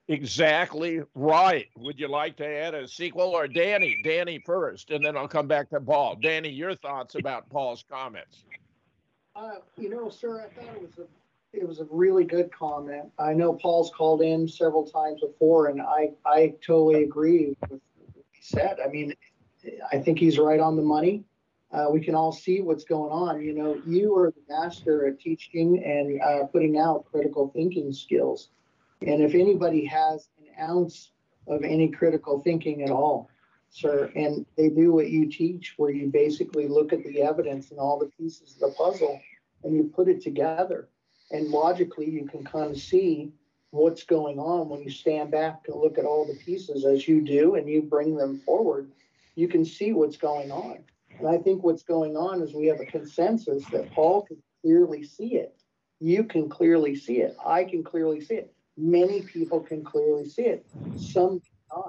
exactly right. Would you like to add a sequel, or Danny? Danny first, and then I'll come back to Paul. Danny, your thoughts about Paul's comments? Uh, you know, sir, I thought it was a it was a really good comment. I know Paul's called in several times before, and I I totally agree with what he said. I mean, I think he's right on the money. Uh, we can all see what's going on. You know, you are the master at teaching and uh, putting out critical thinking skills. And if anybody has an ounce of any critical thinking at all, sir, and they do what you teach, where you basically look at the evidence and all the pieces of the puzzle and you put it together. And logically, you can kind of see what's going on when you stand back and look at all the pieces as you do and you bring them forward. You can see what's going on. And I think what's going on is we have a consensus that Paul can clearly see it. You can clearly see it. I can clearly see it. Many people can clearly see it. Some do not.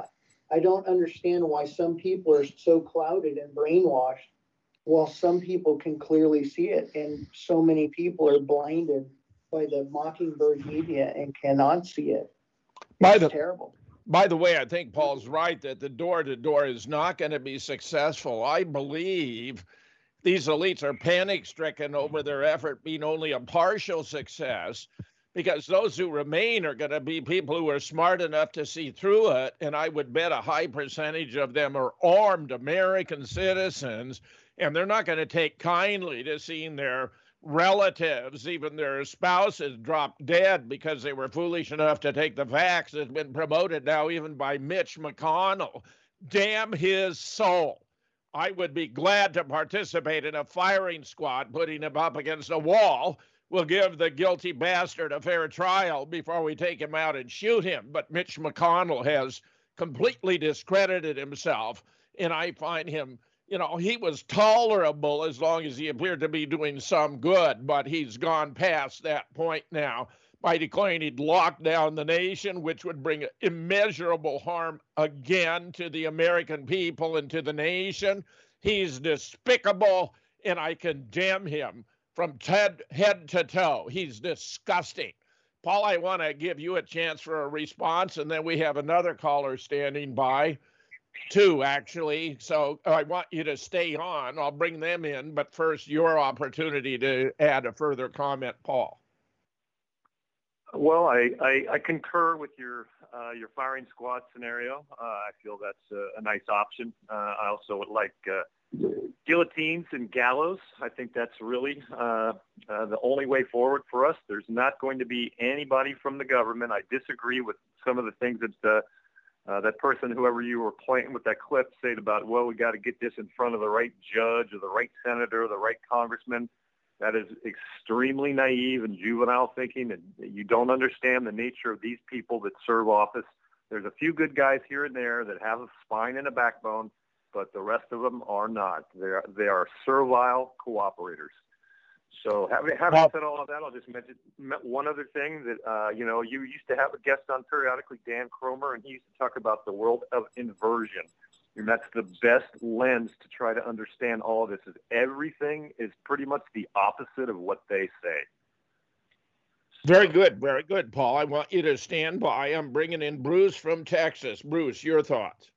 I don't understand why some people are so clouded and brainwashed while some people can clearly see it. And so many people are blinded by the Mockingbird media and cannot see it. By It's the, terrible. By the way, I think Paul's right that the door-to-door is not going to be successful. I believe these elites are panic-stricken over their effort being only a partial success, because those who remain are going to be people who are smart enough to see through it, and I would bet a high percentage of them are armed American citizens, and they're not going to take kindly to seeing their relatives, even their spouses, drop dead because they were foolish enough to take the vax. It's been promoted now even by Mitch McConnell. Damn his soul. I would be glad to participate in a firing squad, putting him up against a wall. We'll give the guilty bastard a fair trial before we take him out and shoot him. But Mitch McConnell has completely discredited himself, and I find him, you know, he was tolerable as long as he appeared to be doing some good, but he's gone past that point now by declaring he'd lock down the nation, which would bring immeasurable harm again to the American people and to the nation. He's despicable, and I condemn him from head, head to toe. He's disgusting. Paul, I want to give you a chance for a response, and then we have another caller standing by. Two, actually. So I want you to stay on. I'll bring them in, but first, your opportunity to add a further comment, Paul. Well, I, I, I concur with your uh, your firing squad scenario. Uh, I feel that's a, a nice option. Uh, I also would like uh, guillotines and gallows. I think that's really uh, uh, the only way forward for us. There's not going to be anybody from the government. I disagree with some of the things that uh, uh, that person, whoever you were playing with that clip, said about, well, we got to get this in front of the right judge or the right senator or the right congressman. That is extremely naive and juvenile thinking, and you don't understand the nature of these people that serve office. There's a few good guys here and there that have a spine and a backbone, but the rest of them are not. They are, they are servile cooperators. So having, having said all of that, I'll just mention one other thing that, uh, you know, you used to have a guest on periodically, Dan Cromer, and he used to talk about the world of inversion. And that's the best lens to try to understand all of this, is everything is pretty much the opposite of what they say. Very good. Very good, Paul. I want you to stand by. I'm bringing in Bruce from Texas. Bruce, your thoughts.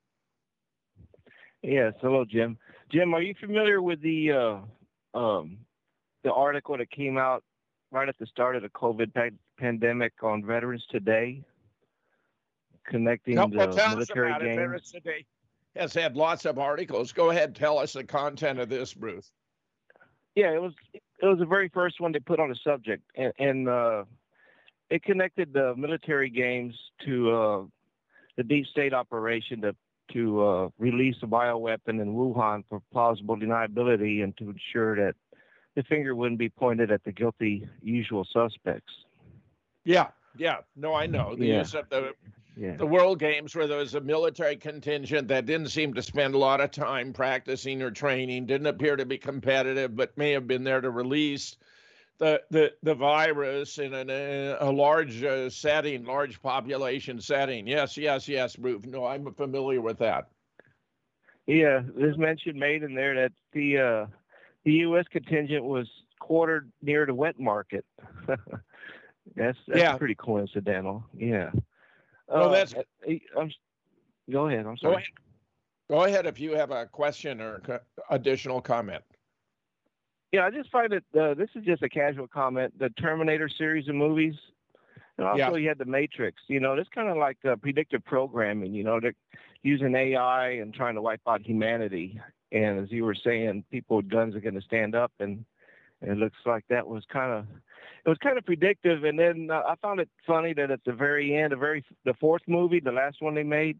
Yes. Hello, Jim. Jim, are you familiar with the uh, um, the article that came out right at the start of the COVID pa- pandemic on Veterans Today, connecting no, the well, tell military us about games? It. Veterans Today has had lots of articles. Go ahead, tell us the content of this, Bruce. Yeah, it was it was the very first one they put on the subject, and, and uh, it connected the military games to uh, the deep state operation to to uh, release a bioweapon in Wuhan for plausible deniability and to ensure that the finger wouldn't be pointed at the guilty usual suspects. Yeah, yeah. No, I know. The yeah. use of the Yeah. The World Games, where there was a military contingent that didn't seem to spend a lot of time practicing or training, didn't appear to be competitive, but may have been there to release the the, the virus in an, a, a large uh, setting, large population setting. Yes, yes, yes, Bruce. No, I'm familiar with that. Yeah, there's mention made in there that the uh, the U S contingent was quartered near the wet market. that's that's yeah. pretty coincidental. Yeah. Well, that's. Uh, I'm, go ahead. I'm sorry. Go ahead. Go ahead if you have a question or co- additional comment. Yeah, I just find that uh, this is just a casual comment. The Terminator series of movies, and also yeah. you had the Matrix. You know, it's kind of like uh, predictive programming. You know, they're using A I and trying to wipe out humanity. And as you were saying, people with guns are going to stand up, and, and it looks like that was kind of. It was kind of predictive, and then uh, I found it funny that at the very end, the very the fourth movie, the last one they made,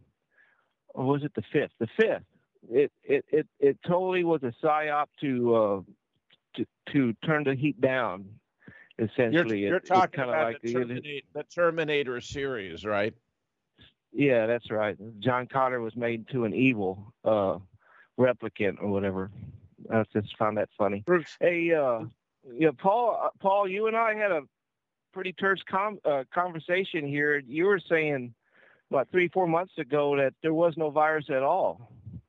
or was it the fifth? The fifth. It it it, it totally was a psyop to uh, to to turn the heat down. Essentially, you're, you're it, talking about like the, the, Terminator, the Terminator series, right? Yeah, that's right. John Connor was made into an evil uh, replicant or whatever. I just found that funny. Bruce. Hey. Uh, Yeah, Paul. Uh, Paul, you and I had a pretty terse com- uh, conversation here. You were saying about three, four months ago that there was no virus at all.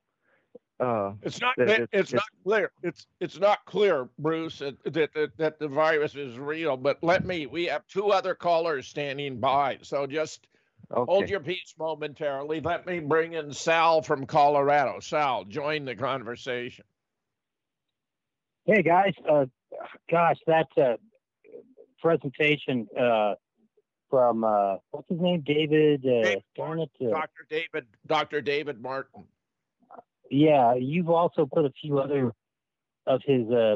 Uh, it's not. that, It, it's, it's not clear. It's it's not clear, Bruce, that, that that the virus is real. But let me. We have two other callers standing by, so just okay. hold your peace momentarily. Let me bring in Sal from Colorado. Sal, join the conversation. Hey guys, uh, gosh, that uh, presentation uh, from uh, what's his name, David? Uh, David darn it, uh, Doctor David. Doctor David Martin. Yeah, you've also put a few other of his uh,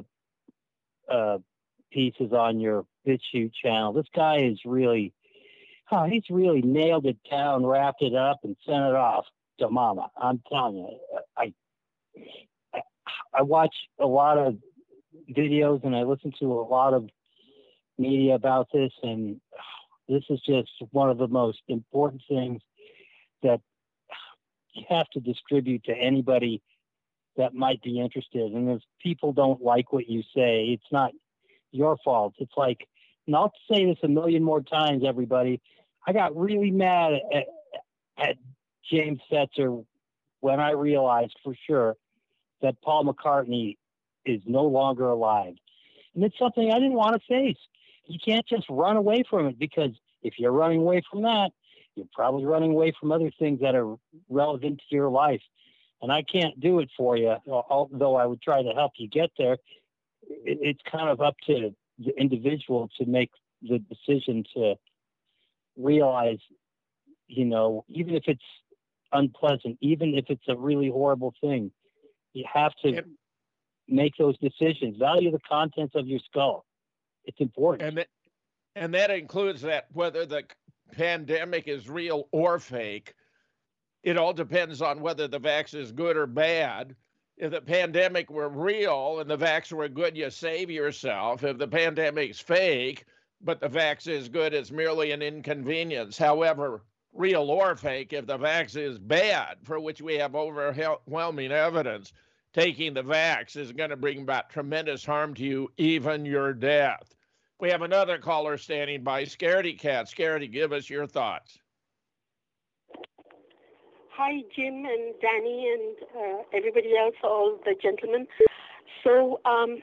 uh, pieces on your BitChute channel. This guy is really, oh, he's really nailed it down, wrapped it up, and sent it off to Mama. I'm telling you, I, I, I watch a lot of videos and I listen to a lot of media about this, and this is just one of the most important things that you have to distribute to anybody that might be interested. And if people don't like what you say, it's not your fault. It's like, and I'll say this a million more times, everybody, I got really mad at, at James Fetzer when I realized for sure that Paul McCartney is no longer alive. And it's something I didn't want to face. You can't just run away from it, because if you're running away from that, you're probably running away from other things that are relevant to your life. And I can't do it for you, although I would try to help you get there. It's kind of up to the individual to make the decision to realize, you know, even if it's unpleasant, even if it's a really horrible thing, you have to yep. make those decisions. Value the contents of your skull. It's important. And that, and that includes that whether the pandemic is real or fake. It all depends on whether the vax is good or bad. If the pandemic were real and the vax were good, you save yourself. If the pandemic's fake, but the vax is good, it's merely an inconvenience. However, real or fake, if the vax is bad, for which we have overwhelming evidence, taking the vax is going to bring about tremendous harm to you, even your death. We have another caller standing by, Scaredy Cat. Scaredy, give us your thoughts. Hi, Jim and Danny and uh, everybody else, all the gentlemen. So, um,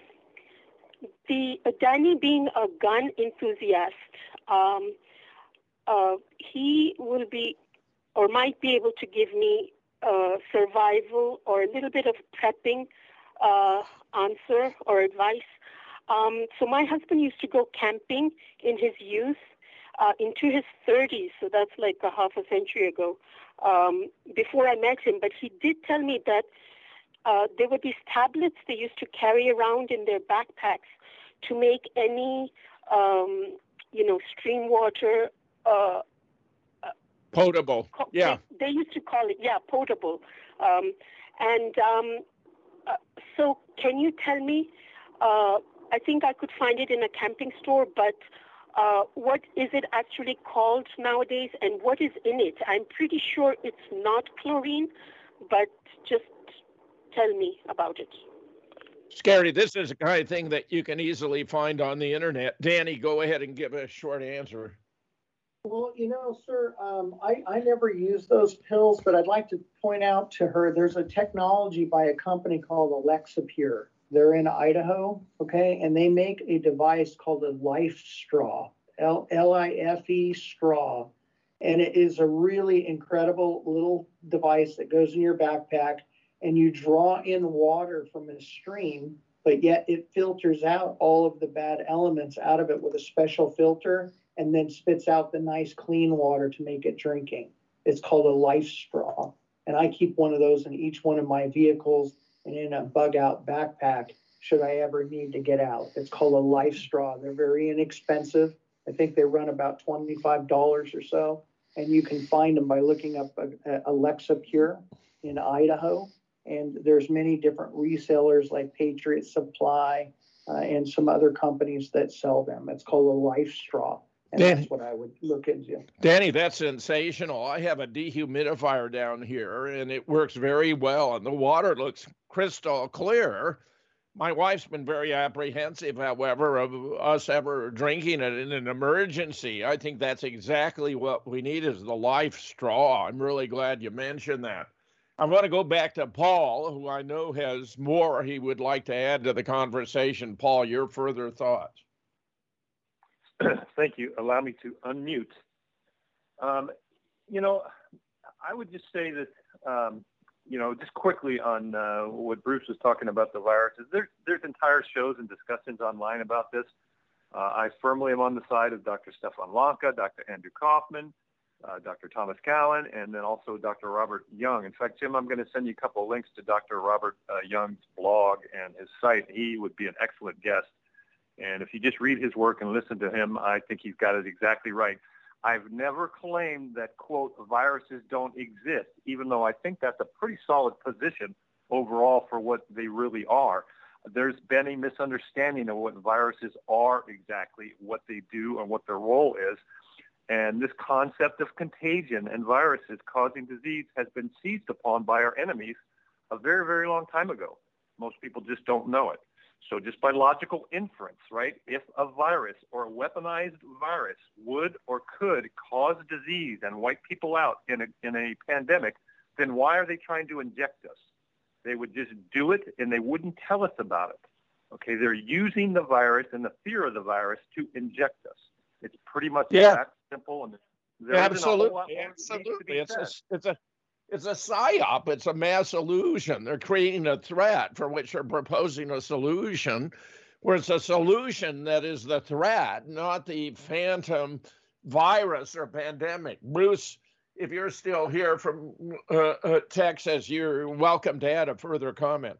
the uh, Danny being a gun enthusiast, um, uh, he will be or might be able to give me uh, survival or a little bit of prepping uh, answer or advice. Um, so my husband used to go camping in his youth, uh, into his thirties, so that's like a half a century ago, um, before I met him. But he did tell me that uh, there were these tablets they used to carry around in their backpacks to make any, um, you know, stream water. Uh, potable, yeah. They, they used to call it, yeah, potable. Um, and um, uh, so can you tell me, uh, I think I could find it in a camping store, but uh, what is it actually called nowadays, and what is in it? I'm pretty sure it's not chlorine, but just tell me about it. Scaredy, this is the kind of thing that you can easily find on the internet. Danny, go ahead and give a short answer. Well, you know, sir, um, I, I never use those pills, but I'd like to point out to her there's a technology by a company called Alexapure. They're in Idaho, okay, and they make a device called a Life Straw, L I F E straw, and it is a really incredible little device that goes in your backpack, and you draw in water from a stream, but yet it filters out all of the bad elements out of it with a special filter, and then spits out the nice clean water to make it drinking. It's called a Life Straw, and I keep one of those in each one of my vehicles and in a bug-out backpack should I ever need to get out. It's called a Life Straw. They're very inexpensive. I think they run about twenty-five dollars or so, and you can find them by looking up Alexapure in Idaho, and there's many different resellers like Patriot Supply uh, and some other companies that sell them. It's called a Life Straw, and Danny, that's what I would look into. Danny, that's sensational. I have a dehumidifier down here, and it works very well, and the water looks crystal clear. My wife's been very apprehensive, however, of us ever drinking it in an emergency. I think that's exactly what we need is the life straw. I'm really glad you mentioned that. I want to go back to Paul, who I know has more he would like to add to the conversation. Paul, your further thoughts. Thank you. Allow me to unmute. Um, you know, I would just say that, um, you know, just quickly on uh, what Bruce was talking about the viruses, there, there's entire shows and discussions online about this. Uh, I firmly am on the side of Doctor Stefan Lanka, Doctor Andrew Kaufman, uh, Doctor Thomas Cowan, and then also Doctor Robert Young. In fact, Jim, I'm going to send you a couple of links to Doctor Robert uh, Young's blog and his site. He would be an excellent guest. And if you just read his work and listen to him, I think he's got it exactly right. I've never claimed that, quote, viruses don't exist, even though I think that's a pretty solid position overall for what they really are. There's been a misunderstanding of what viruses are exactly, what they do, and what their role is. And this concept of contagion and viruses causing disease has been seized upon by our enemies a very, very long time ago. Most people just don't know it. So just by logical inference, right, if a virus or a weaponized virus would or could cause disease and wipe people out in a, in a pandemic, then why are they trying to inject us? They would just do it and they wouldn't tell us about it. Okay, they're using the virus and the fear of the virus to inject us. It's pretty much yeah. that simple. And there absolutely, isn't a whole lot more absolutely. needs to be It's said. a, it's a It's a psyop. It's a mass illusion. They're creating a threat for which they're proposing a solution, where it's a solution that is the threat, not the phantom virus or pandemic. Bruce, if you're still here from uh, uh, Texas, you're welcome to add a further comment.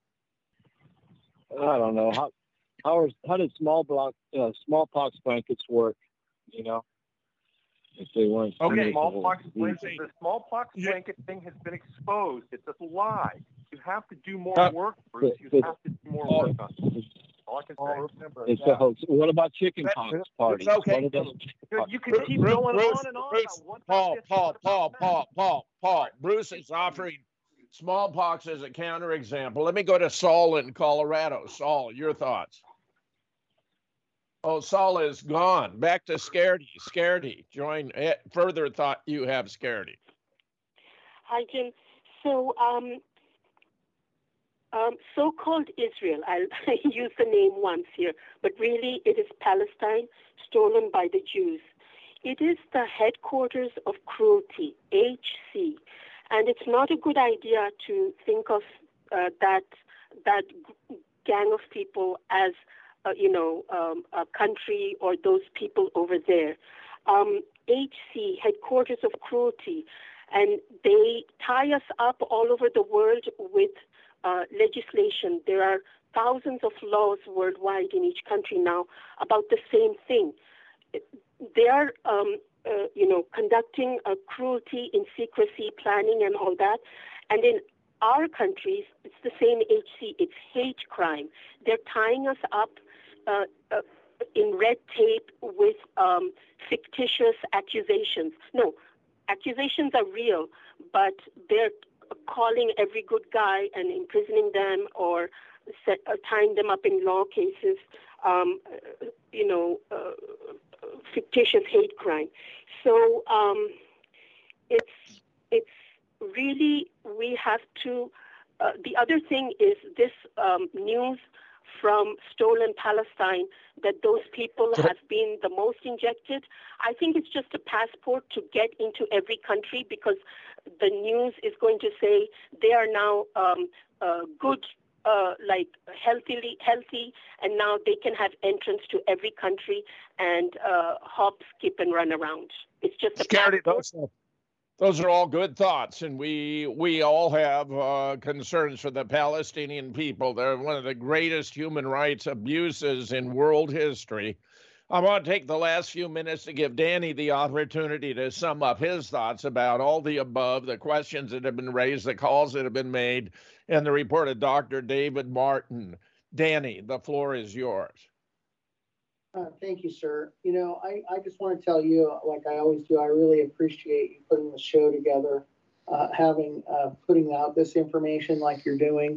I don't know how how, are, how did small block, uh, smallpox blankets work? You know. If they weren't okay, smallpox blanket, the smallpox blanket thing has been exposed. It's a lie. You have to do more work, Bruce. You but, have to do more work on it. All I can say. It's a hoax. What about chicken pox parties? It's okay. You, you can keep Bruce, going Bruce, on and on. Bruce, about what Paul, this, Paul, what Paul, that. Paul, Paul, Paul. Bruce is offering smallpox as a counterexample. Let me go to Saul in Colorado. Saul, your thoughts? Oh, Saul is gone. Back to Scaredy. Scaredy, join. Further thought you have, Scaredy. Hi, Jim. So, um, um, so-called Israel, I'll use the name once here, but really it is Palestine, stolen by the Jews. It is the headquarters of cruelty, H C, and it's not a good idea to think of uh, that that gang of people as Uh, you know, um, a country or those people over there. Um, H C, headquarters of cruelty, and they tie us up all over the world with uh, legislation. There are thousands of laws worldwide in each country now about the same thing. They are, um, uh, you know, conducting a cruelty in secrecy, planning, and all that. And in our countries, it's the same H C. It's hate crime. They're tying us up Uh, uh, in red tape with um, fictitious accusations. No, accusations are real, but they're calling every good guy and imprisoning them or set, uh, tying them up in law cases, um, you know, uh, fictitious hate crime. So um, it's it's really, we have to, uh, the other thing is this um, news from stolen Palestine, that those people have been the most injected. I think it's just a passport to get into every country, because the news is going to say they are now um, uh, good, uh, like healthily healthy, and now they can have entrance to every country and uh, hop, skip, and run around. It's just a Scaredy, passport. those, those are all good thoughts, and we we all have uh, concerns for the Palestinian people. They're one of the greatest human rights abuses in world history. I want to take the last few minutes to give Danny the opportunity to sum up his thoughts about all the above, the questions that have been raised, the calls that have been made, and the report of Doctor David Martin. Danny, the floor is yours. Uh, thank you, sir. You know, I, I just want to tell you, like I always do, I really appreciate you putting the show together, uh, having, uh, putting out this information like you're doing.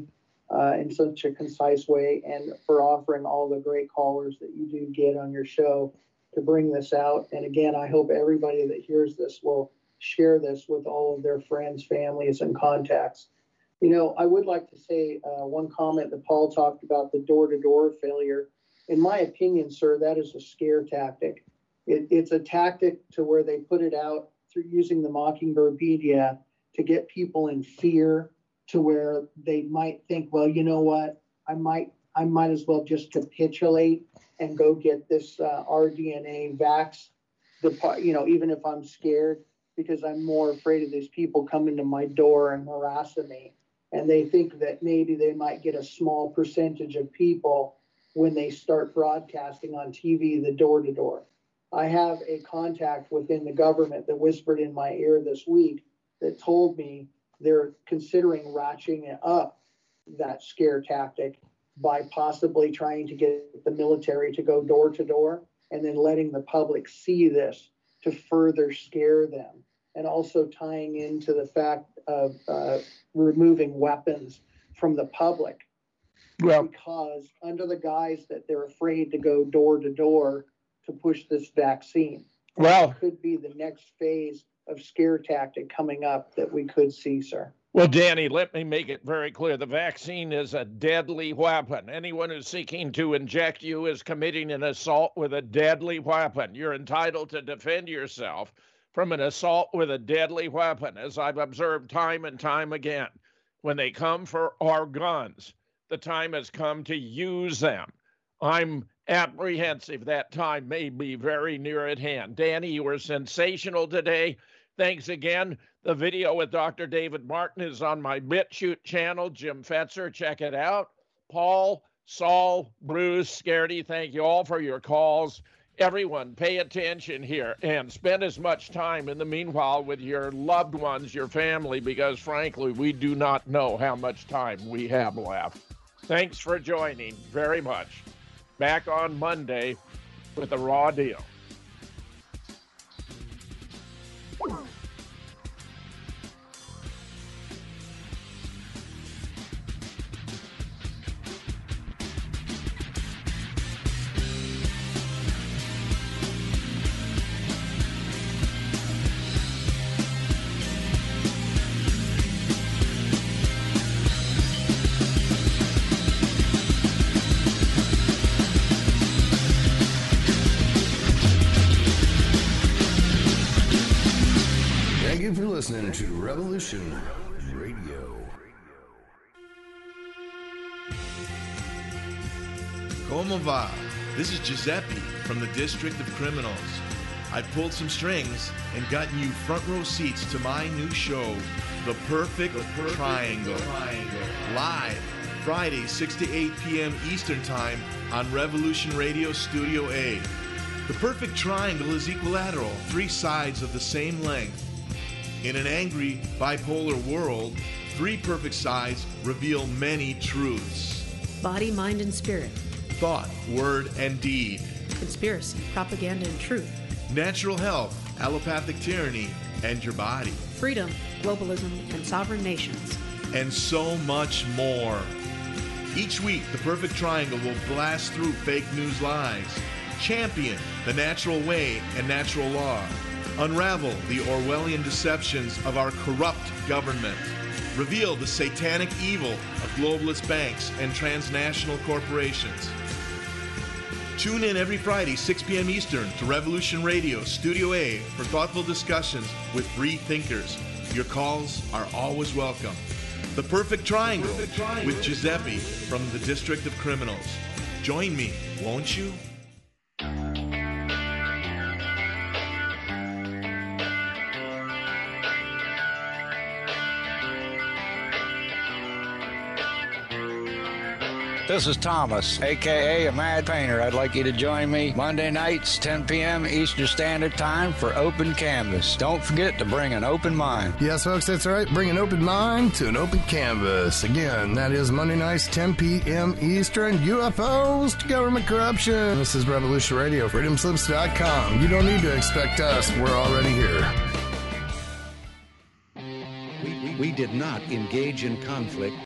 uh, in such a concise way, and for offering all the great callers that you do get on your show to bring this out. And again, I hope everybody that hears this will share this with all of their friends, families, and contacts. You know, I would like to say uh, one comment that Paul talked about, the door-to-door failure. In my opinion, sir, that is a scare tactic. It, it's a tactic to where they put it out through using the Mockingbird media to get people in fear, to where they might think, well, you know what, I might I might as well just capitulate and go get this uh, R D N A vax, you know, even if I'm scared, because I'm more afraid of these people coming to my door and harassing me. And they think that maybe they might get a small percentage of people when they start broadcasting on T V, the door-to-door. I have a contact within the government that whispered in my ear this week that told me they're considering ratcheting up that scare tactic by possibly trying to get the military to go door to door and then letting the public see this to further scare them, and also tying into the fact of uh, removing weapons from the public. Well, because under the guise that they're afraid to go door to door to push this vaccine. Well, it could be the next phase of scare tactic coming up that we could see, sir. Well, Danny, let me make it very clear. The vaccine is a deadly weapon. Anyone who's seeking to inject you is committing an assault with a deadly weapon. You're entitled to defend yourself from an assault with a deadly weapon, as I've observed time and time again. When they come for our guns, the time has come to use them. I'm apprehensive that time may be very near at hand. Danny, you were sensational today. Thanks again. The video with Doctor David Martin is on my BitChute channel, Jim Fetzer. Check it out. Paul, Saul, Bruce, Scaredy, thank you all for your calls. Everyone, pay attention here and spend as much time in the meanwhile with your loved ones, your family, because frankly, we do not know how much time we have left. Thanks for joining very much. Back on Monday with The Raw Deal. Listening to Revolution Radio. Como va? This is Giuseppe from the District of Criminals. I pulled some strings and gotten you front row seats to my new show, The Perfect, the Perfect Triangle. Triangle. Live, Friday, six to eight p.m. Eastern Time on Revolution Radio Studio A. The Perfect Triangle is equilateral, three sides of the same length. In an angry, bipolar world, three perfect sides reveal many truths. Body, mind, and spirit. Thought, word, and deed. Conspiracy, propaganda, and truth. Natural health, allopathic tyranny, and your body. Freedom, globalism, and sovereign nations. And so much more. Each week, the Perfect Triangle will blast through fake news lies, champion the natural way and natural law, unravel the Orwellian deceptions of our corrupt government, reveal the satanic evil of globalist banks and transnational corporations. Tune in every Friday, six p.m. Eastern, to Revolution Radio Studio A for thoughtful discussions with free thinkers. Your calls are always welcome. The Perfect Triangle, Perfect Triangle. With Giuseppe from the District of Criminals. Join me, won't you? This is Thomas, a k a. a Mad Painter. I'd like you to join me Monday nights, ten p.m. Eastern Standard Time for Open Canvas. Don't forget to bring an open mind. Yes, folks, that's right. Bring an open mind to an open canvas. Again, that is Monday nights, ten p.m. Eastern. U F Os to government corruption. This is Revolution Radio, freedom slips dot com. You don't need to expect us. We're already here. We, we, we did not engage in conflict